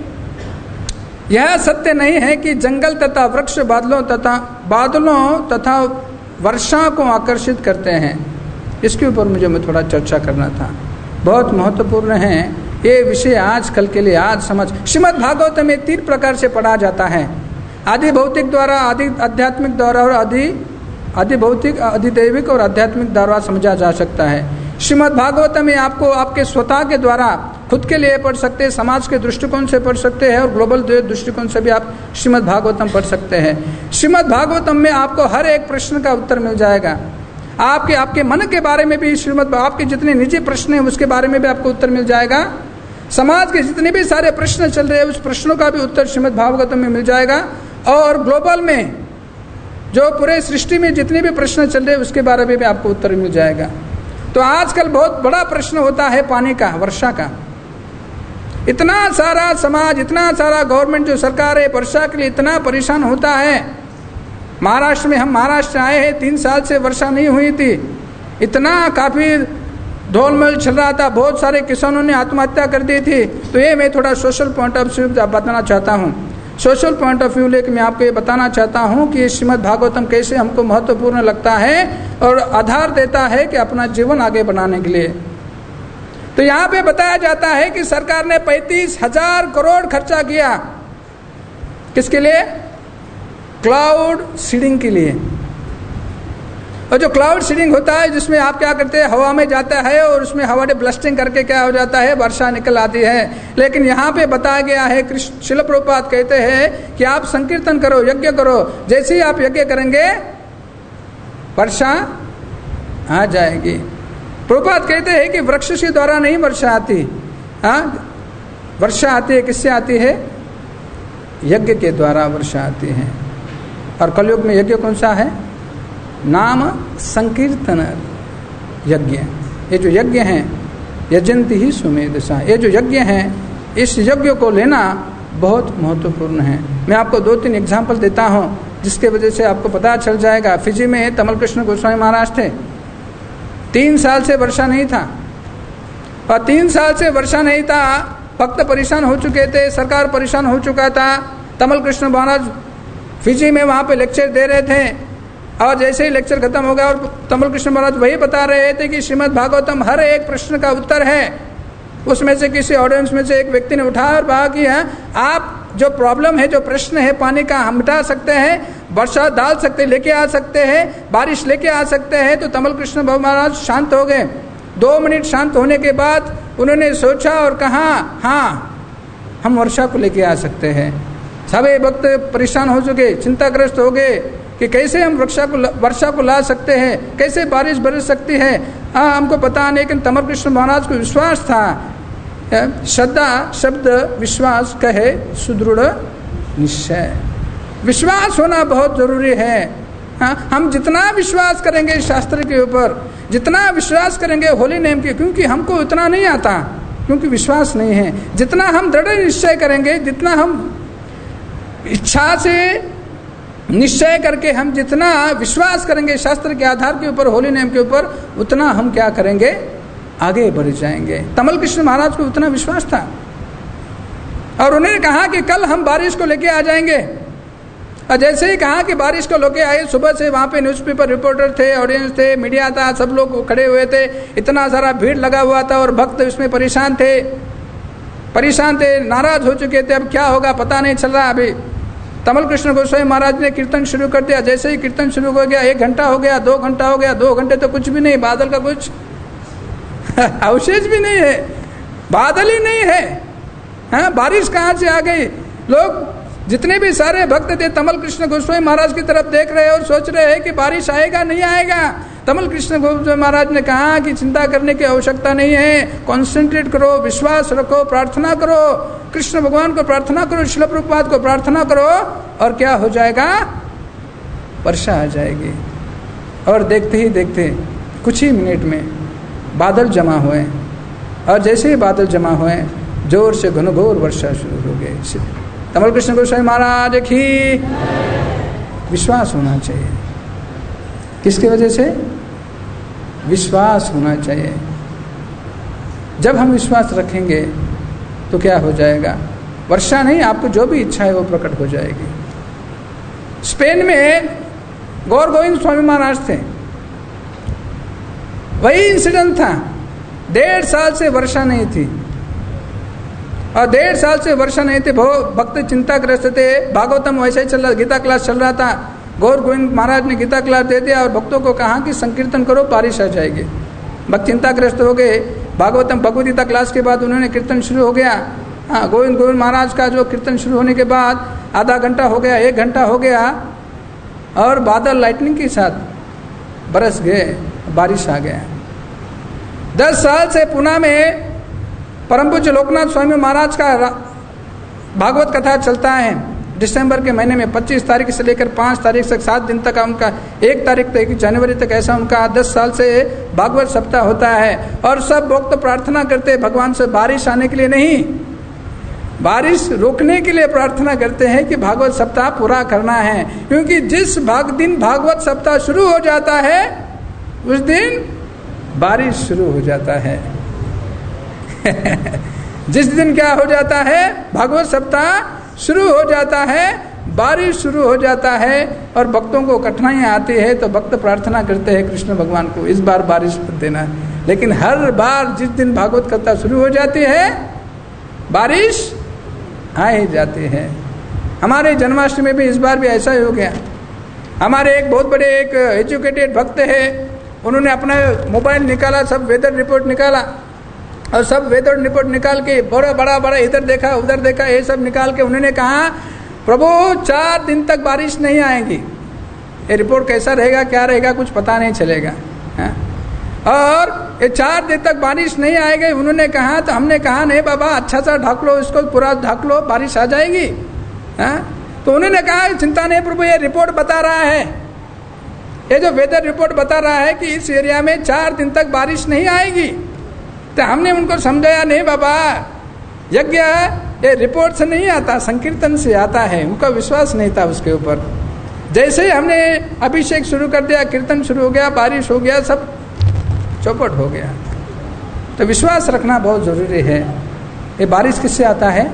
यह सत्य नहीं है कि जंगल तथा वृक्ष बादलों तथा बादलों तथा वर्षा को आकर्षित करते हैं। इसके ऊपर मुझे मैं थोड़ा चर्चा करना था, बहुत महत्वपूर्ण है ये विषय आज कल के लिए। आज समझ श्रीमद् भागवत में तीन प्रकार से पढ़ा जाता है, आदि भौतिक द्वारा, आदि आध्यात्मिक द्वारा और आदि आदि भौतिक, अधिदैविक और आध्यात्मिक द्वारा समझा जा सकता है। श्रीमद् भागवत में आपको आपके स्वतः के द्वारा खुद के लिए पढ़ सकते हैं, समाज के दृष्टिकोण से पढ़ सकते हैं और ग्लोबल दृष्टिकोण से भी आप श्रीमद् भागवतम पढ़ सकते हैं। श्रीमद् भागवतम में आपको हर एक प्रश्न का उत्तर मिल जाएगा। आपके आपके मन के बारे में भी श्रीमद्, आपके जितने निजी प्रश्न हैं उसके बारे में भी आपको उत्तर मिल जाएगा। समाज के जितने भी सारे प्रश्न चल रहे हैं उस प्रश्नों का भी उत्तर श्रीमद् भागवतम में मिल जाएगा। और ग्लोबल में जो पूरे सृष्टि में जितने भी प्रश्न चल रहे हैं उसके बारे में भी आपको उत्तर मिल जाएगा। तो आजकल बहुत बड़ा प्रश्न होता है पानी का, वर्षा का। इतना सारा समाज, इतना सारा गवर्नमेंट जो सरकार है वर्षा के लिए इतना परेशान होता है। महाराष्ट्र में, हम महाराष्ट्र आए हैं, तीन साल से वर्षा नहीं हुई थी, इतना काफी ढोलमल चल रहा था, बहुत सारे किसानों ने आत्महत्या कर दी थी। तो ये मैं थोड़ा सोशल पॉइंट ऑफ व्यू बताना चाहता हूँ, सोशल पॉइंट ऑफ व्यू लेकर मैं आपको ये बताना चाहता हूँ कि श्रीमद् भागवतम कैसे हमको महत्वपूर्ण लगता है और आधार देता है कि अपना जीवन आगे बनाने के लिए। तो यहाँ पे बताया जाता है कि सरकार ने पैंतीस हजार करोड़ खर्चा किया, किसके लिए, क्लाउड सीडिंग के लिए। और जो क्लाउड सीडिंग होता है जिसमें आप क्या करते हैं, हवा में जाता है और उसमें हवा ने ब्लास्टिंग करके क्या हो जाता है, वर्षा निकल आती है। लेकिन यहाँ पे बताया गया है, कृष्ण शिल प्रभुपाद कहते हैं कि आप संकीर्तन करो, यज्ञ करो, जैसे ही आप यज्ञ करेंगे वर्षा आ जाएगी। प्रभुपाद कहते हैं कि वृक्ष के द्वारा नहीं वर्षा आती, हाँ वर्षा आती है किससे आती है, यज्ञ के द्वारा वर्षा आती है। और कलयुग में यज्ञ कौन सा है, नाम संकीर्तन यज्ञ। ये जो यज्ञ हैं यजंती ही सुमेधसा, ये जो यज्ञ हैं इस यज्ञ को लेना बहुत महत्वपूर्ण है। मैं आपको दो तीन एग्जाम्पल देता हूँ जिसके वजह से आपको पता चल जाएगा। फिजी में तमल कृष्ण गोस्वामी महाराज थे, तीन साल से वर्षा नहीं था, और तीन साल से वर्षा नहीं था, भक्त परेशान हो चुके थे, सरकार परेशान हो चुका था। तमल कृष्ण महाराज फिजी में वहाँ पे लेक्चर दे रहे थे, और जैसे ही लेक्चर खत्म हो गया और तमल कृष्ण महाराज वही बता रहे थे कि श्रीमद् भागवतम हर एक प्रश्न का उत्तर है। उसमें से किसी ऑडियंस में से एक व्यक्ति ने उठाया और कहा कि हाँ, आप जो प्रॉब्लम है, जो प्रश्न है पानी का, हम मिटा सकते हैं, वर्षा डाल सकते, लेके आ सकते हैं, बारिश लेके आ सकते हैं। तो तमल कृष्ण महाराज शांत हो गए। दो मिनट शांत होने के बाद उन्होंने सोचा और कहा, हाँ हम वर्षा को लेके आ सकते हैं। सभी भक्त परेशान हो चुके, चिंताग्रस्त हो गए कि कैसे हम वर्षा को वर्षा को ला सकते हैं, कैसे बारिश बरस सकती है। हाँ हमको पता नहीं, लेकिन तमल कृष्ण महाराज को विश्वास था। श्रद्धा शब्द विश्वास कहे सुदृढ़ निश्चय, विश्वास होना बहुत जरूरी है। हाँ हम जितना विश्वास करेंगे शास्त्र के ऊपर, जितना विश्वास करेंगे होली नेम के, क्योंकि हमको उतना नहीं आता, क्योंकि विश्वास नहीं है। जितना हम दृढ़ निश्चय करेंगे, जितना हम इच्छा से निश्चय करके हम जितना विश्वास करेंगे शास्त्र के आधार के ऊपर, होली नेम के ऊपर, उतना हम क्या करेंगे, आगे बढ़ जाएंगे। तमल कृष्ण महाराज को उतना विश्वास था और उन्होंने कहा कि कल हम बारिश को लेके आ जाएंगे। और जैसे ही कहा कि बारिश को लेके आए, सुबह से वहाँ पे न्यूज़पेपर रिपोर्टर थे, ऑडियंस थे, मीडिया था, सब लोग खड़े हुए थे, इतना सारा भीड़ लगा हुआ था और भक्त इसमें परेशान थे परेशान थे नाराज हो चुके थे। अब क्या होगा पता नहीं चल रहा। अभी तमल कृष्ण गोस्वामी महाराज ने कीर्तन शुरू कर दिया। जैसे ही कीर्तन शुरू हो गया, एक घंटा हो गया, दो घंटा हो गया, दो घंटे तो कुछ भी नहीं, बादल का कुछ अवशेष भी नहीं है, बादल ही नहीं है। हाँ, बारिश कहाँ से आ गई? लोग जितने भी सारे भक्त थे तमल कृष्ण गोस्वामी महाराज की तरफ देख रहे हैं और सोच रहे हैं कि बारिश आएगा नहीं आएगा। तमल कृष्ण गोस्वामी महाराज ने कहा कि चिंता करने की आवश्यकता नहीं है, कॉन्सेंट्रेट करो, विश्वास रखो, प्रार्थना करो, कृष्ण भगवान को प्रार्थना करो, श्रील प्रभुपाद को प्रार्थना करो और क्या हो जाएगा? वर्षा आ जाएगी। और देखते ही देखते कुछ ही मिनट में बादल जमा हुए और जैसे ही बादल जमा हुए जोर से घनघोर वर्षा शुरू हो गई। तमल कृष्ण गोस्वामी महाराज की विश्वास होना चाहिए। किसकी वजह से? विश्वास होना चाहिए। जब हम विश्वास रखेंगे तो क्या हो जाएगा? वर्षा नहीं, आपको जो भी इच्छा है वो प्रकट हो जाएगी। स्पेन में गौर गोविंद स्वामी महाराज थे, वही इंसिडेंट था। डेढ़ साल से वर्षा नहीं थी और डेढ़ साल से वर्षा नहीं थी। बहुत भक्त चिंताग्रस्त थे। भागवतम वैसे ही चल रहा, गीता क्लास चल रहा था। गौर गोविंद महाराज ने गीता क्लास दे दिया और भक्तों को कहा कि संकीर्तन करो, बारिश आ जाएगी। भक्त चिंताग्रस्त हो गए। भागवतम भगवद गीता क्लास के बाद उन्होंने कीर्तन शुरू हो गया। हाँ, गोविंद गोविंद महाराज का जो कीर्तन शुरू होने के बाद आधा घंटा हो गया, एक घंटा हो गया और बादल लाइटनिंग के साथ बरस गए, बारिश आ गया। दस साल से पुणे में परम पूज्य लोकनाथ स्वामी महाराज का भागवत कथा चलता है। दिसंबर के महीने में पच्चीस तारीख से लेकर पाँच तारीख तक, सात दिन तक उनका, एक तारीख तक जनवरी तक ऐसा उनका दस साल से भागवत सप्ताह होता है। और सब भक्त तो प्रार्थना करते हैं भगवान से बारिश आने के लिए नहीं, बारिश रोकने के लिए प्रार्थना करते हैं कि भागवत सप्ताह पूरा करना है। क्योंकि जिस भाग दिन भागवत सप्ताह शुरू हो जाता है उस दिन बारिश शुरू हो जाता है। जिस दिन क्या हो जाता है? भागवत सप्ताह शुरू हो जाता है, बारिश शुरू हो जाता है और भक्तों को कठिनाइयां आती है तो भक्त प्रार्थना करते हैं कृष्ण भगवान को इस बार बारिश मत देना। लेकिन हर बार जिस दिन भागवत कथा शुरू हो जाती है बारिश आ ही जाती है। हमारे जन्माष्टमी में भी इस बार भी ऐसा ही हो गया। हमारे एक बहुत बड़े एक एजुकेटेड भक्त है, उन्होंने अपना मोबाइल निकाला, सब वेदर रिपोर्ट निकाला और सब वेदर रिपोर्ट निकाल के बड़ा बड़ा बड़ा इधर देखा उधर देखा, ये सब निकाल के उन्होंने कहा प्रभु चार दिन तक बारिश नहीं आएगी। ये रिपोर्ट कैसा रहेगा क्या रहेगा कुछ पता नहीं चलेगा है? और ये चार दिन तक बारिश नहीं आएगी उन्होंने कहा। तो हमने कहा नहीं बाबा, अच्छा सा ढक लो, इसको पूरा ढक लो, बारिश आ जाएगी है? तो उन्होंने कहा चिंता नहीं प्रभु, ये रिपोर्ट बता रहा है, ये जो वेदर रिपोर्ट बता रहा है कि इस एरिया में चार दिन तक बारिश नहीं आएगी। तो हमने उनको समझाया नहीं बाबा, यज्ञ ये रिपोर्ट से नहीं आता, संकीर्तन से आता है। उनका विश्वास नहीं था उसके ऊपर। जैसे ही हमने अभिषेक शुरू कर दिया, कीर्तन शुरू हो गया, बारिश हो गया, सब चौपट हो गया। तो विश्वास रखना बहुत जरूरी है। ये बारिश किससे आता है?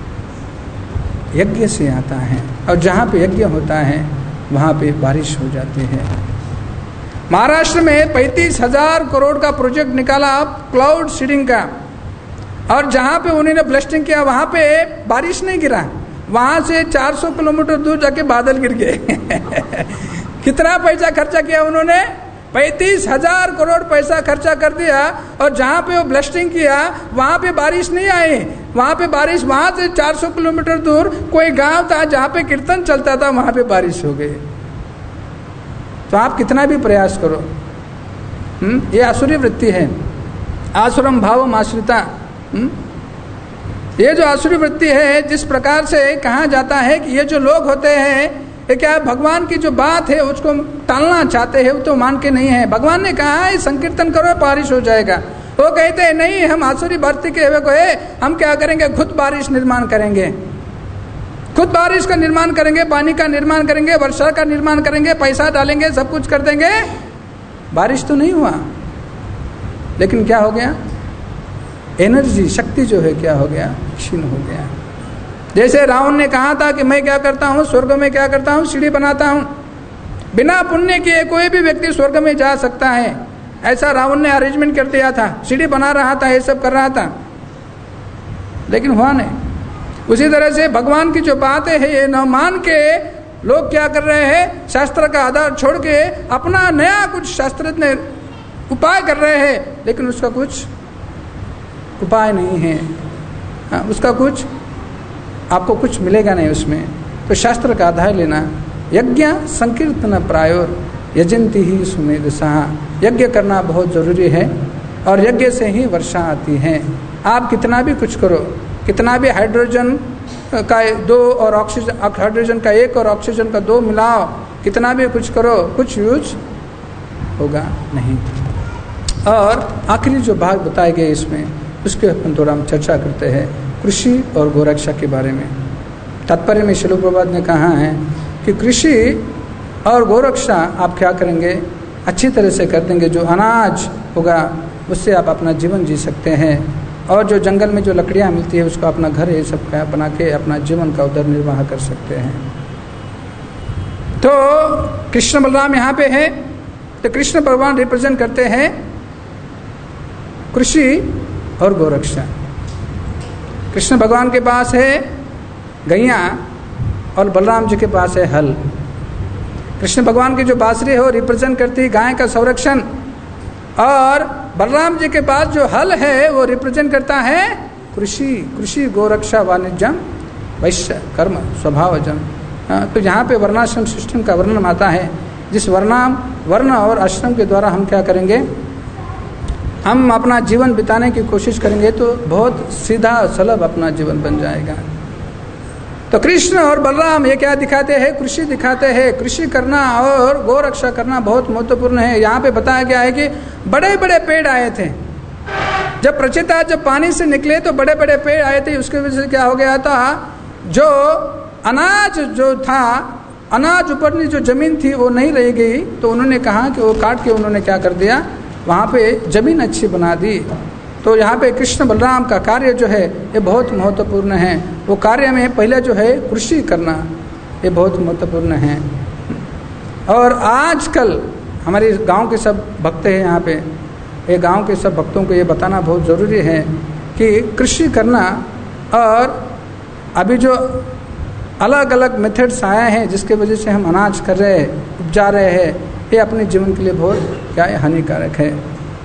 यज्ञ से आता है। और जहाँ पे यज्ञ होता है वहाँ पे बारिश हो जाती है। महाराष्ट्र में पैंतीस हजार करोड़ का प्रोजेक्ट निकाला क्लाउड सीडिंग का, और जहाँ पे उन्होंने ब्लास्टिंग किया वहाँ पे बारिश नहीं गिरा, वहाँ से चार सौ किलोमीटर दूर जाके बादल गिर गए। कितना पैसा खर्चा किया उन्होंने? पैंतीस हजार करोड़ पैसा खर्चा कर दिया, और जहाँ पे वो ब्लास्टिंग किया वहाँ पे बारिश नहीं आई। वहाँ पे बारिश, वहाँ से चार सौ किलोमीटर दूर कोई गांव था जहाँ पे कीर्तन चलता था, वहाँ पे बारिश हो गई। तो आप कितना भी प्रयास करो, हम्म ये आसुरी वृत्ति है। आसुरम भावम आश्रिता, हम्म ये जो आसुरी वृत्ति है, जिस प्रकार से कहा जाता है कि ये जो लोग होते हैं ये क्या भगवान की जो बात है उसको टालना चाहते हैं, वो तो मान के नहीं है। भगवान ने कहा है संकीर्तन करो बारिश हो जाएगा, वो कहते हैं नहीं हम आसुरी भक्ति के हुए को है, हम क्या करेंगे खुद बारिश निर्माण करेंगे, खुद बारिश का निर्माण करेंगे, पानी का निर्माण करेंगे, वर्षा का निर्माण करेंगे, पैसा डालेंगे, सब कुछ कर देंगे। बारिश तो नहीं हुआ, लेकिन क्या हो गया? एनर्जी, शक्ति जो है क्या हो गया? क्षीण हो गया। जैसे रावण ने कहा था कि मैं क्या करता हूँ स्वर्ग में, क्या करता हूँ सीढ़ी बनाता हूँ, बिना पुण्य किए कोई भी व्यक्ति स्वर्ग में जा सकता है, ऐसा रावण ने अरेंजमेंट कर दिया था, सीढ़ी बना रहा था, ये सब कर रहा था, लेकिन हुआ नहीं। उसी तरह से भगवान की जो बातें है ये न मान के लोग क्या कर रहे हैं, शास्त्र का आधार छोड़ के अपना नया कुछ शास्त्रज्ञ उपाय कर रहे हैं, लेकिन उसका कुछ उपाय नहीं है, हाँ, उसका कुछ आपको कुछ मिलेगा नहीं उसमें। तो शास्त्र का आधार लेना, यज्ञ संकीर्तन प्रायोर यजंती ही सुमेध सहा, यज्ञ करना बहुत ज़रूरी है और यज्ञ से ही वर्षा आती है। आप कितना भी कुछ करो, कितना भी हाइड्रोजन का दो और ऑक्सीजन हाइड्रोजन का एक और ऑक्सीजन का दो मिलाओ, कितना भी कुछ करो, कुछ यूज होगा नहीं। और आखिरी जो भाग बताए गए इसमें, उसके अपन थोड़ा हम चर्चा करते हैं, कृषि और गोरक्षा के बारे में। तात्पर्य में श्रील प्रभुपाद ने कहा है कि कृषि और गोरक्षा आप क्या करेंगे, अच्छी तरह से कर देंगे, जो अनाज होगा उससे आप अपना जीवन जी सकते हैं, और जो जंगल में जो लकड़ियाँ मिलती है उसको अपना घर ये सब का बना के अपना जीवन का उधर निर्वाह कर सकते हैं। तो कृष्ण बलराम यहाँ पे है, तो कृष्ण भगवान रिप्रेजेंट करते हैं कृषि और गोरक्षा। कृष्ण भगवान के पास है गैया और बलराम जी के पास है हल। कृष्ण भगवान की जो बांसुरी है वो रिप्रेजेंट करती है गाय का संरक्षण, और बलराम जी के पास जो हल है वो रिप्रेजेंट करता है कृषि कृषि गोरक्षा वाणिज्यम वैश्य कर्म स्वभावजम। तो यहाँ पे वर्णाश्रम सिस्टम का वर्णन आता है, जिस वर्णाम वर्ण और आश्रम के द्वारा हम क्या करेंगे, हम अपना जीवन बिताने की कोशिश करेंगे तो बहुत सीधा सुलभ अपना जीवन बन जाएगा। तो कृष्ण और बलराम ये क्या दिखाते हैं, कृषि दिखाते हैं। कृषि करना और गौ रक्षा करना बहुत महत्वपूर्ण है। यहाँ पे बताया गया है कि बड़े बड़े पेड़ आए थे, जब प्रचेता जब पानी से निकले तो बड़े बड़े पेड़ आए थे। उसके वजह से क्या हो गया था, जो अनाज जो था, अनाज ऊपरनी जो जमीन थी वो नहीं रह गई, तो उन्होंने कहा कि वो काट के उन्होंने क्या कर दिया, वहाँ पे जमीन अच्छी बना दी। तो यहाँ पे कृष्ण बलराम का कार्य जो है ये बहुत महत्वपूर्ण है। वो कार्य में पहले जो है कृषि करना ये बहुत महत्वपूर्ण है। और आजकल हमारे गांव के सब भक्त हैं यहाँ पे, ये गांव के सब भक्तों को ये बताना बहुत ज़रूरी है कि कृषि करना, और अभी जो अलग अलग मेथड्स आए हैं जिसके वजह से हम अनाज कर रहे हैं, उपजा रहे हैं, ये अपने जीवन के लिए बहुत क्या है हानिकारक है।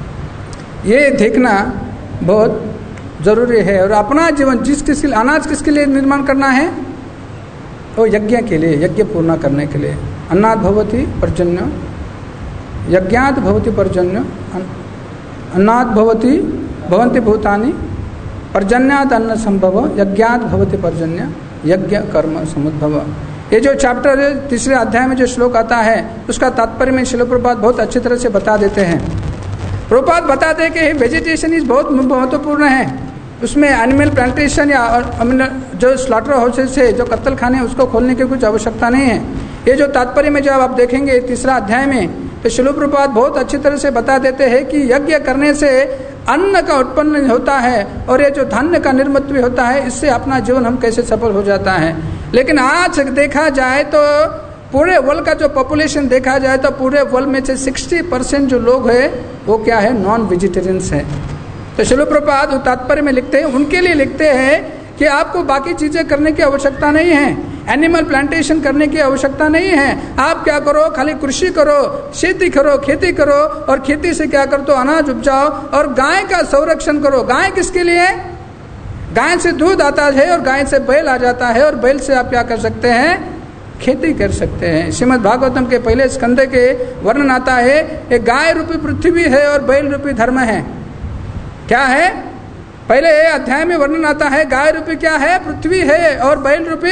ये देखना बहुत ज़रूरी है। और अपना जीवन जिस किस के अनाज किसके लिए निर्माण करना है, वो यज्ञ के लिए, यज्ञ पूर्ण करने के लिए। अन्नाद भवति पर्जन्य, यज्ञात भवति पर्जन्य, अन्नाद भवति भवन्ति भूतानि, पर्जन्यात अन्न संभव, यज्ञात भवति पर्जन्य, यज्ञ कर्म समुद्भव। ये जो चैप्टर तीसरे अध्याय में जो श्लोक आता है उसका तात्पर्य में श्रील प्रभुपाद बहुत अच्छी तरह से बता देते हैं। प्रभुपाद बताते हैं कि वेजिटेशन इज बहुत महत्वपूर्ण है। उसमें एनिमल प्लांटेशन या जो स्लॉटर हाउसेस से जो कत्ल खाने उसको खोलने की कुछ आवश्यकता नहीं है। ये जो तात्पर्य में जब आप देखेंगे तीसरा अध्याय में, तो श्रील प्रभुपाद बहुत अच्छी तरह से बता देते हैं कि यज्ञ करने से अन्न का उत्पन्न होता है और ये जो धान्य का निर्मित भी होता है, इससे अपना जीवन हम कैसे सफल हो जाता है। लेकिन आज देखा जाए तो पूरे वर्ल्ड का जो पॉपुलेशन देखा जाए तो पूरे वर्ल्ड में से साठ परसेंट जो लोग हैं वो क्या है, नॉन वेजिटेरियंस है। तो श्रील प्रभुपाद तात्पर्य में लिखते हैं, उनके लिए लिखते हैं कि आपको बाकी चीज़ें करने की आवश्यकता नहीं है, एनिमल प्लांटेशन करने की आवश्यकता नहीं है। आप क्या करो, खाली कृषि करो, खेती करो, खेती करो, और खेती से क्या करो तो अनाज उपजाओ, और गाय का संरक्षण करो। गाय किसके लिए? गाय से दूध आता है और गाय से बैल आ जाता है, और बैल से आप क्या कर सकते हैं, खेती कर सकते हैं। श्रीमद् भागवतम के पहले स्कंदे के वर्णन आता है, एक गाय रूपी पृथ्वी है और बैल रूपी धर्म है। क्या है? पहले अध्याय में वर्णन आता है, गाय रूपी क्या है, पृथ्वी है, और बैल रूपी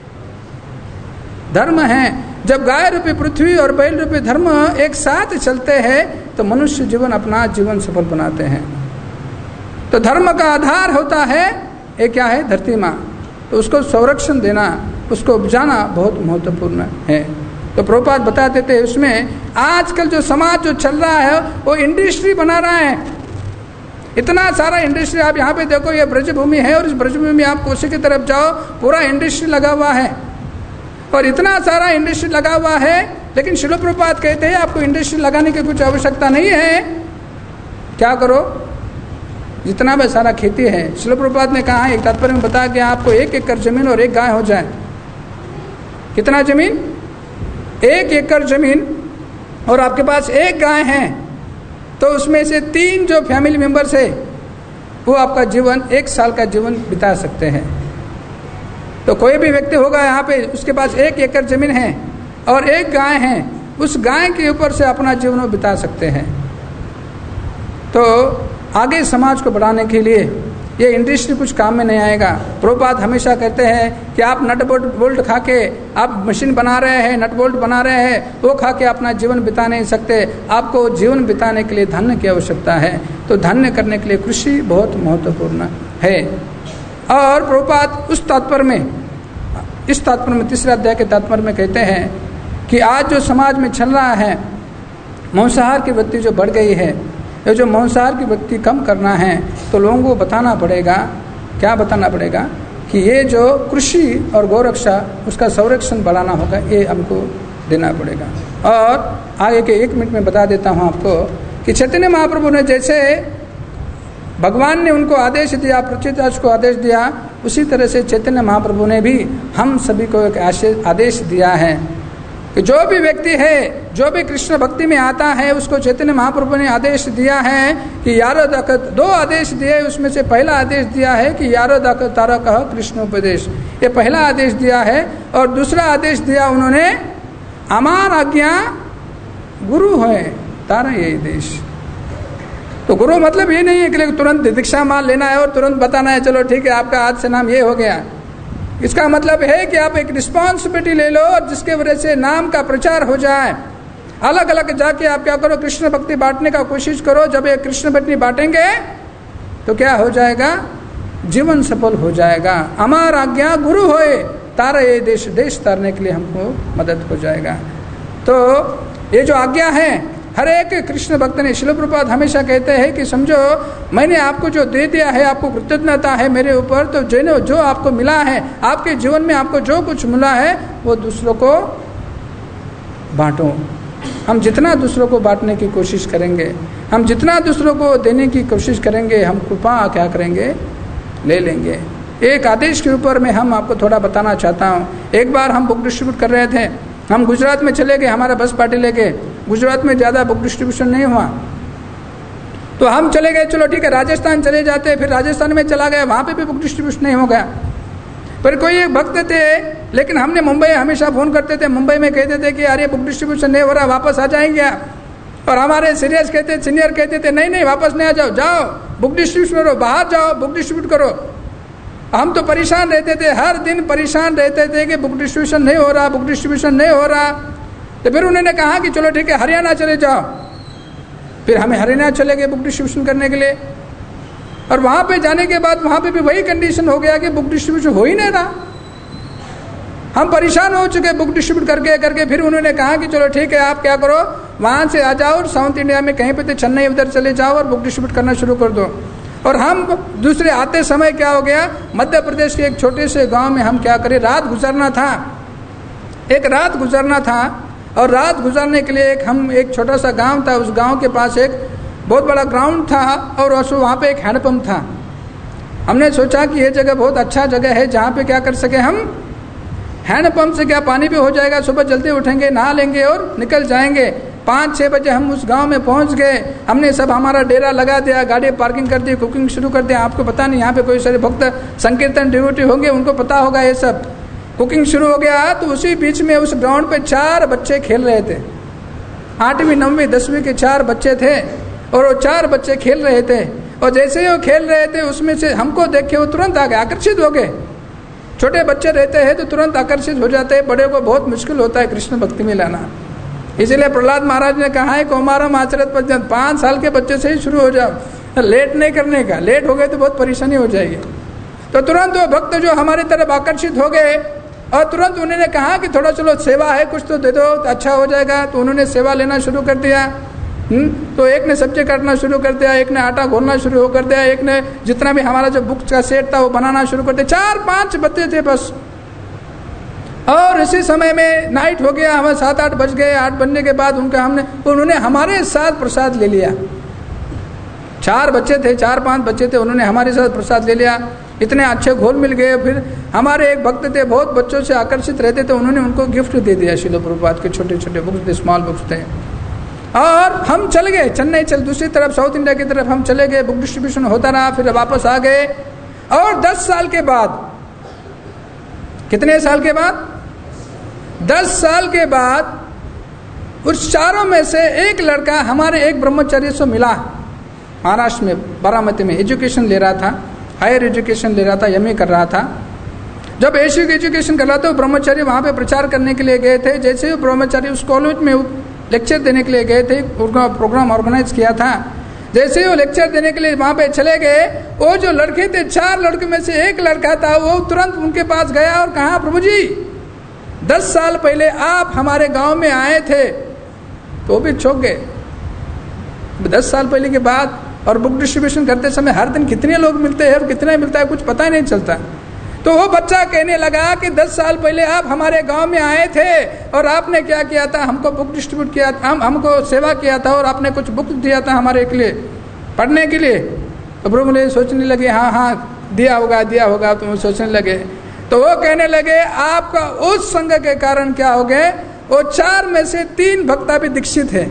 धर्म है। जब गाय रूपी पृथ्वी और बैल रूपी धर्म एक साथ चलते हैं तो मनुष्य जीवन अपना जीवन सफल बनाते हैं। तो धर्म का आधार होता है ये क्या है, धरती माँ। तो उसको संरक्षण देना, उसको उपजाना बहुत महत्वपूर्ण है। तो प्रभुपाद बता देते हैं उसमें, आजकल जो समाज जो चल रहा है वो इंडस्ट्री बना रहा है। इतना सारा इंडस्ट्री, आप यहाँ पे देखो, ये ब्रजभूमि है और इस ब्रजभूमि में आप कोसी की तरफ जाओ, पूरा इंडस्ट्री लगा हुआ है, और इतना सारा इंडस्ट्री लगा हुआ है। लेकिन श्रील प्रभुपाद कहते हैं आपको इंडस्ट्री लगाने की कुछ आवश्यकता नहीं है। क्या करो, जितना भी सारा खेती है, श्रील प्रभुपाद ने कहा, एक तात्पर्य में बताया कि आपको एक एकड़ जमीन और एक गाय हो जाए। कितना जमीन? एक एकड़ जमीन, और आपके पास एक गाय है, तो उसमें से तीन जो फैमिली मेंबर्स है वो आपका जीवन एक साल का जीवन बिता सकते हैं। तो कोई भी व्यक्ति होगा यहाँ पे, उसके पास एक एकड़ जमीन है और एक गाय है, उस गाय के ऊपर से अपना जीवन बिता सकते हैं। तो आगे समाज को बढ़ाने के लिए ये इंडस्ट्री कुछ काम में नहीं आएगा। प्रभुपाद हमेशा कहते हैं कि आप नट बोल्ट बोल्ट खा के आप मशीन बना रहे हैं, नट बोल्ट बना रहे हैं, वो खा के अपना जीवन बिता नहीं सकते। आपको जीवन बिताने के लिए धन्य की आवश्यकता है। तो धन्य करने के लिए कृषि बहुत महत्वपूर्ण है। और प्रभुपाद उस तात्पर्य में, इस तात्पर्य में तीसरे अध्याय के तात्पर्य में कहते हैं कि आज जो समाज में चल रहा है, मांसाहार की वृत्ति जो बढ़ गई है, ये जो मांसाहार की वृत्ति कम करना है तो लोगों को बताना पड़ेगा। क्या बताना पड़ेगा? कि ये जो कृषि और गौरक्षा उसका संरक्षण बढ़ाना होगा, ये हमको देना पड़ेगा। और आगे के एक मिनट में बता देता हूँ आपको कि चैतन्य महाप्रभु ने जैसे भगवान ने उनको आदेश दिया, पृथ्वीराज को आदेश दिया, उसी तरह से चैतन्य महाप्रभु ने भी हम सभी को एक आदेश दिया है कि जो भी व्यक्ति है, जो भी कृष्ण भक्ति में आता है, उसको चैतन्य महाप्रभु ने आदेश दिया है कि यारो दकत, दो आदेश दिए, उसमें से पहला आदेश दिया है कि यारो दकत तारा कह कृष्णोपदेश, ये पहला आदेश दिया है। और दूसरा आदेश दिया उन्होंने, अमार आज्ञा गुरु है तारा ये देश। तो गुरु मतलब ये नहीं है कि तुरंत दीक्षा मान लेना है और तुरंत बताना है चलो ठीक है आपका आज से नाम ये हो गया। इसका मतलब है कि आप एक रिस्पॉन्सिबिलिटी ले लो और जिसके वजह से नाम का प्रचार हो जाए। अलग अलग जाके आप क्या करो, कृष्ण भक्ति बांटने का कोशिश करो। जब ये कृष्ण भक्ति बांटेंगे तो क्या हो जाएगा? जीवन सफल हो जाएगा। अमार आज्ञा गुरु होए तारा ये देश, देश तारने के लिए हमको मदद हो जाएगा। तो ये जो आज्ञा है, हर एक कृष्ण भक्त ने, श्रील प्रभुपाद हमेशा कहते हैं कि समझो मैंने आपको जो दे दिया है, आपको कृतज्ञता है मेरे ऊपर, तो जो जो आपको मिला है, आपके जीवन में आपको जो कुछ मिला है वो दूसरों को बांटो। हम जितना दूसरों को बांटने की कोशिश करेंगे, हम जितना दूसरों को देने की कोशिश करेंगे, हम कृपा क्या करेंगे? ले लेंगे। एक आदेश के ऊपर में हम आपको थोड़ा बताना चाहता हूँ। एक बार हम बुक डिस्ट्रीब्यूट कर रहे थे, हम गुजरात में चले गए, हमारा बस पार्टी लेके। गुजरात में ज़्यादा बुक डिस्ट्रीब्यूशन नहीं हुआ तो हम चले गए, चलो ठीक है राजस्थान चले जाते। फिर राजस्थान में चला गया, वहाँ पे भी बुक डिस्ट्रीब्यूशन नहीं हो गया। पर कोई एक भक्त थे, लेकिन हमने मुंबई हमेशा फ़ोन करते थे, मुंबई में कहते थे कि यार ये बुक डिस्ट्रीब्यूशन नहीं हो रहा, वापस आ जाएंगे। और हमारे सीनियर्स कहते सीनियर कहते थे नहीं नहीं वापस नहीं आ जाओ, जाओ बुक डिस्ट्रीब्यूशन करो, बाहर जाओ बुक डिस्ट्रीब्यूट करो। हम तो परेशान रहते थे, हर दिन परेशान रहते थे कि बुक डिस्ट्रीब्यूशन नहीं हो रहा, बुक डिस्ट्रीब्यूशन नहीं हो रहा। तो फिर उन्होंने कहा कि चलो ठीक है हरियाणा चले जाओ। फिर हमें हरियाणा चले गए बुक डिस्ट्रीब्यूशन करने के लिए। और वहाँ पे जाने के बाद वहाँ पे भी वही कंडीशन हो गया कि बुक डिस्ट्रीब्यूशन हो ही नहीं रहा। हम परेशान हो चुके बुक डिस्ट्रीब्यूट करके करके। फिर उन्होंने कहा कि चलो ठीक है आप क्या करो, वहाँ से आ जाओ और साउथ इंडिया में कहीं पे तो चेन्नई उधर चले जाओ और बुक डिस्ट्रीब्यूट करना शुरू कर दो। और हम दूसरे आते समय क्या हो गया, मध्य प्रदेश के एक छोटे से गांव में हम क्या करें, रात गुजरना था, एक रात गुजरना था। और रात गुजारने के लिए एक हम एक छोटा सा गांव था, उस गांव के पास एक बहुत बड़ा ग्राउंड था और वहाँ पे एक हैंडपम्प था। हमने सोचा कि ये जगह बहुत अच्छा जगह है जहाँ पे क्या कर सके हम, हैंडपम्प से क्या पानी भी हो जाएगा, सुबह जल्दी उठेंगे, नहा लेंगे और निकल जाएंगे। पाँच छः बजे हम उस गांव में पहुंच गए। हमने सब हमारा डेरा लगा दिया, गाड़ी पार्किंग कर दी, कुकिंग शुरू कर दिया। आपको पता नहीं यहाँ पे कोई सारे भक्त संकीर्तन डिवोटी होंगे, उनको पता होगा ये सब। कुकिंग शुरू हो गया तो उसी बीच में उस ग्राउंड पे चार बच्चे खेल रहे थे, आठवीं नौवीं दसवीं के चार बच्चे थे और वो चार बच्चे खेल रहे थे। और जैसे ही वो खेल रहे थे उसमें से हमको देख के वो तुरंत आ गए, आकर्षित हो गए। छोटे बच्चे रहते हैं तो तुरंत आकर्षित हो जाते हैं, बड़े को बहुत मुश्किल होता है कृष्ण भक्ति में लाना। इसीलिए प्रहलाद महाराज ने कहा है कौमारम आचरत पर्यंत, पाँच साल के बच्चे से ही शुरू हो जाओ, लेट नहीं करने का। लेट हो गए तो बहुत परेशानी हो जाएगी। तो तुरंत वो भक्त जो हमारी तरफ आकर्षित हो गए और तुरंत उन्होंने कहा कि थोड़ा चलो सेवा है कुछ तो दे दो तो अच्छा हो जाएगा। तो उन्होंने सेवा लेना शुरू कर दिया। हम्म तो एक ने सब्जी काटना शुरू कर दिया, एक ने आटा घोलना शुरू कर दिया, एक ने जितना भी हमारा जो बुक्स का सेट था वो बनाना शुरू कर दिया। चार पांच बच्चे थे बस। और इसी समय में नाइट हो गया, हमें सात आठ बज गए। आठ बनने के बाद उनका हमने उन्होंने हमारे साथ प्रसाद ले लिया। चार बच्चे थे, चार पांच बच्चे थे, उन्होंने हमारे साथ प्रसाद ले लिया। इतने अच्छे घोल मिल गए। फिर हमारे एक भक्त थे, बहुत बच्चों से आकर्षित रहते थे, उन्होंने उनको गिफ्ट दे दिया। श्रील प्रभुपाद के छोटे छोटे बुक्स थे, स्मॉल बुक्स थे। और हम चल गए चेन्नई, चल दूसरी तरफ साउथ इंडिया की तरफ हम चले गए। बुक डिस्ट्रीब्यूशन होता रहा, फिर वापस आ गए। और दस साल के बाद कितने साल के बाद? दस साल के बाद उस चारों में से एक लड़का हमारे एक ब्रह्मचारी से मिला, महाराष्ट्र में बारामती में एजुकेशन ले रहा था, हायर एजुकेशन ले रहा था, एमए कर रहा था। जब ऐसी एजुकेशन कर रहा था, ब्रह्मचारी वहाँ पे प्रचार करने के लिए गए थे। जैसे ही ब्रह्मचारी उस कॉलेज में लेक्चर देने के लिए गए थे, प्रोग्राम ऑर्गेनाइज किया था, जैसे ही वो लेक्चर देने के लिए वहाँ पे चले गए, वो जो लड़के थे, चार लड़के में से एक लड़का था, वो तुरंत उनके पास गया और कहा, प्रभु जी दस साल पहले आप हमारे गांव में आए थे। तो वो भी चौंक गए, दस साल पहले के बाद। और बुक डिस्ट्रीब्यूशन करते समय हर दिन कितने लोग मिलते हैं और कितना मिलता है कुछ पता ही नहीं चलता। तो वो बच्चा कहने लगा कि दस साल पहले आप हमारे गांव में आए थे और आपने क्या किया था, हमको बुक डिस्ट्रीब्यूट किया, हम हमको सेवा किया था और आपने कुछ बुक दिया था हमारे के लिए पढ़ने के लिए। तो प्रभु ने सोचने लगे, हाँ हाँ दिया होगा दिया होगा। तो वो सोचने लगे, तो वो कहने लगे, आपका उस संग के कारण क्या हो गए, वो चार में से तीन भक्ता भी दीक्षित है।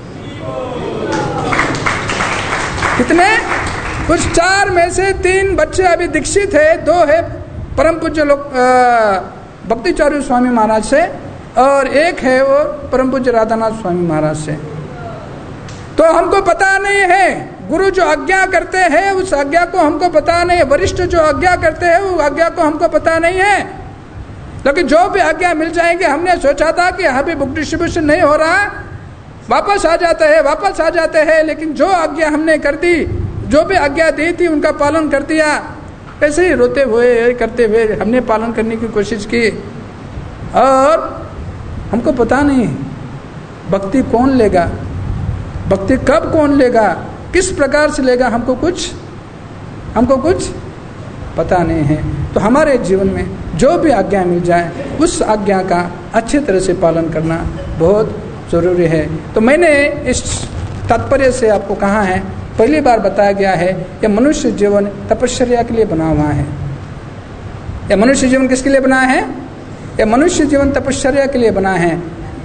कितने? उस चार में से तीन बच्चे अभी दीक्षित है। दो है परम पूज्य लोग भक्तिचार्य स्वामी महाराज से, और एक है वो परम पूज्य राधानाथ स्वामी महाराज से। तो हमको पता नहीं है, गुरु जो आज्ञा करते हैं उस आज्ञा को हमको पता नहीं है, वरिष्ठ जो आज्ञा करते हैं वो आज्ञा को हमको पता नहीं है। लेकिन जो भी आज्ञा मिल जाएंगे, हमने सोचा था कि यहाँ भी बुक डिस्ट्रीब्यूशन नहीं हो रहा, वापस आ जाते हैं वापस आ जाते हैं लेकिन जो आज्ञा हमने कर दी, जो भी आज्ञा दी थी उनका पालन कर दिया। ऐसे ही रोते हुए करते हुए हमने पालन करने की कोशिश की, और हमको पता नहीं भक्ति कौन लेगा, भक्ति कब कौन लेगा, किस प्रकार से लेगा, हमको कुछ हमको कुछ पता नहीं है। तो हमारे जीवन में जो भी आज्ञा मिल जाए उस आज्ञा का अच्छी तरह से पालन करना बहुत जरूरी है। तो मैंने इस तात्पर्य से आपको कहा है, पहली बार बताया गया है कि मनुष्य जीवन तपस्या के लिए बना हुआ है। यह मनुष्य जीवन किसके लिए बना है? यह मनुष्य जीवन तपस्या के लिए बना है।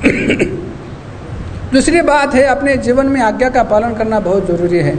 दूसरी बात है, अपने जीवन में आज्ञा का पालन करना बहुत जरूरी है।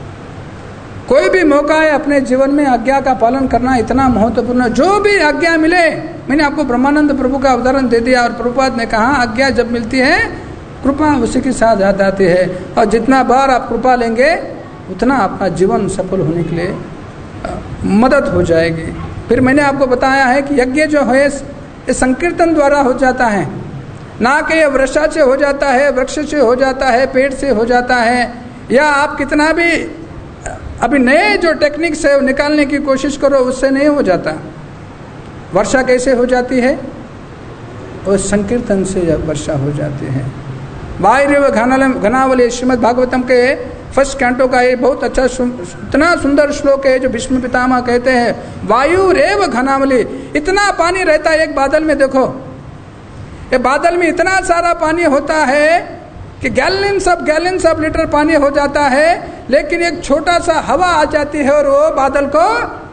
कोई भी मौका है अपने जीवन में आज्ञा का पालन करना इतना महत्वपूर्ण। जो भी आज्ञा मिले, मैंने आपको ब्रह्मानंद प्रभु का उदाहरण दे दिया, और प्रभुपाद ने कहा आज्ञा जब मिलती है कृपा उसी के साथ आ जाती है, और जितना बार आप कृपा लेंगे उतना आपका जीवन सफल होने के लिए मदद हो जाएगी। फिर मैंने आपको बताया है कि यज्ञ जो है ये संकीर्तन द्वारा हो जाता है, ना कि वृक्षा से हो जाता है, वृक्ष से हो जाता है, पेड़ से हो जाता है, या आप कितना भी अभी नए जो टेक्निक से निकालने की कोशिश करो उससे नहीं हो जाता। वर्षा कैसे हो जाती है? वो संकीर्तन से वर्षा हो जाती है। वायु घनावली श्रीमद् भागवतम के फर्स्ट कैंटो का ये बहुत अच्छा इतना सुंदर श्लोक है जो भीष्म पितामह कहते हैं, वायु रेव घनावली। इतना पानी रहता है एक बादल में, देखो ये बादल में इतना सारा पानी होता है कि गैलन सब गैलन सब लीटर पानी हो जाता है, लेकिन एक छोटा सा हवा आ जाती है और वो बादल को,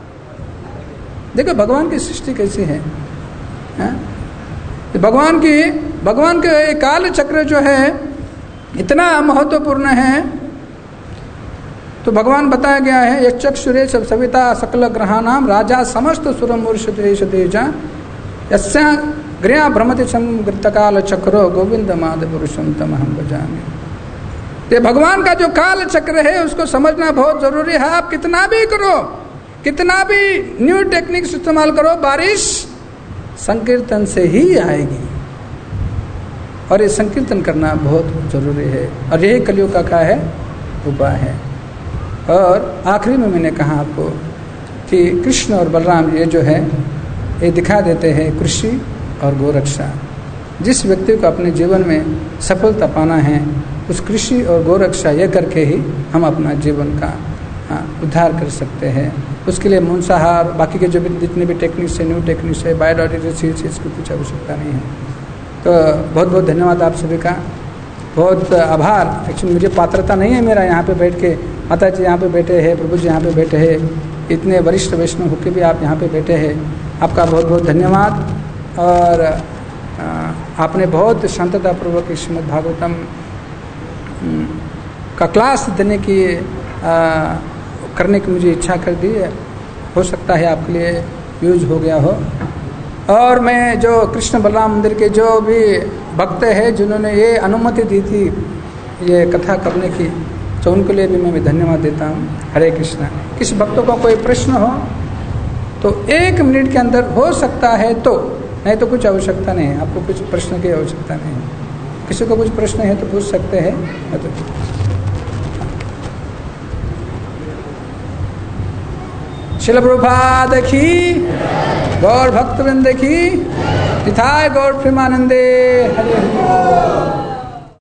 देखो भगवान की सृष्टि कैसी है, है? भगवान की भगवान के काल चक्र जो है इतना महत्वपूर्ण है। तो भगवान बताया गया है, एक चक्षुरेश सविता सकल ग्रहानाम राजा समस्त सुरमूर्षतेश तेजा यस्या गृह भ्रमति समृतकाल चक्रो गोविंद माधव पुरुषम तमहम भजामि। ये भगवान का जो काल चक्र है उसको समझना बहुत जरूरी है। आप कितना भी करो, कितना भी न्यू टेक्निक्स इस्तेमाल करो, बारिश संकीर्तन से ही आएगी, और ये संकीर्तन करना बहुत जरूरी है, और यही कलियुग का क्या है, उपाय है। और आखिरी में मैंने कहा आपको कि कृष्ण और बलराम ये जो है ये दिखा देते हैं कृषि और गोरक्षा। जिस व्यक्ति को अपने जीवन में सफलता पाना है उस कृषि और गोरक्षा ये करके ही हम अपना जीवन का उद्धार कर सकते हैं। उसके लिए मांसाहार, बाकी के जो भी जितने भी टेक्निक्स है, न्यू टेक्निक्स है, बायोडाइवर्सिटी चीज़ की कुछ आवश्यकता नहीं है। तो बहुत बहुत धन्यवाद आप सभी का, बहुत आभार। एक्चुअली मुझे पात्रता नहीं है मेरा यहाँ पे बैठ के, माता जी यहाँ पे बैठे हैं, प्रभु जी यहाँ पे बैठे हैं, इतने वरिष्ठ वैष्णव होकर भी आप यहाँ पे बैठे हैं, आपका बहुत बहुत धन्यवाद। और आपने बहुत शांततापूर्वक श्रीमद् भागवतम का क्लास देने की आ, करने की मुझे इच्छा कर दी है। हो सकता है आपके लिए यूज हो गया हो, और मैं जो कृष्ण बलराम मंदिर के जो भी भक्त हैं जिन्होंने ये अनुमति दी थी ये कथा करने की, तो उनके लिए भी मैं धन्यवाद देता हूँ। हरे कृष्णा। किसी भक्तों का कोई प्रश्न हो तो एक मिनट के अंदर हो सकता है, तो नहीं तो कुछ आवश्यकता नहीं है, आपको कुछ प्रश्न की आवश्यकता नहीं है। किसी को कुछ प्रश्न है तो पूछ सकते हैं। तो शिल प्रभुपाद की, गौर भक्तवृंद की, निताय गौर प्रेमानंदे। हरे हरे।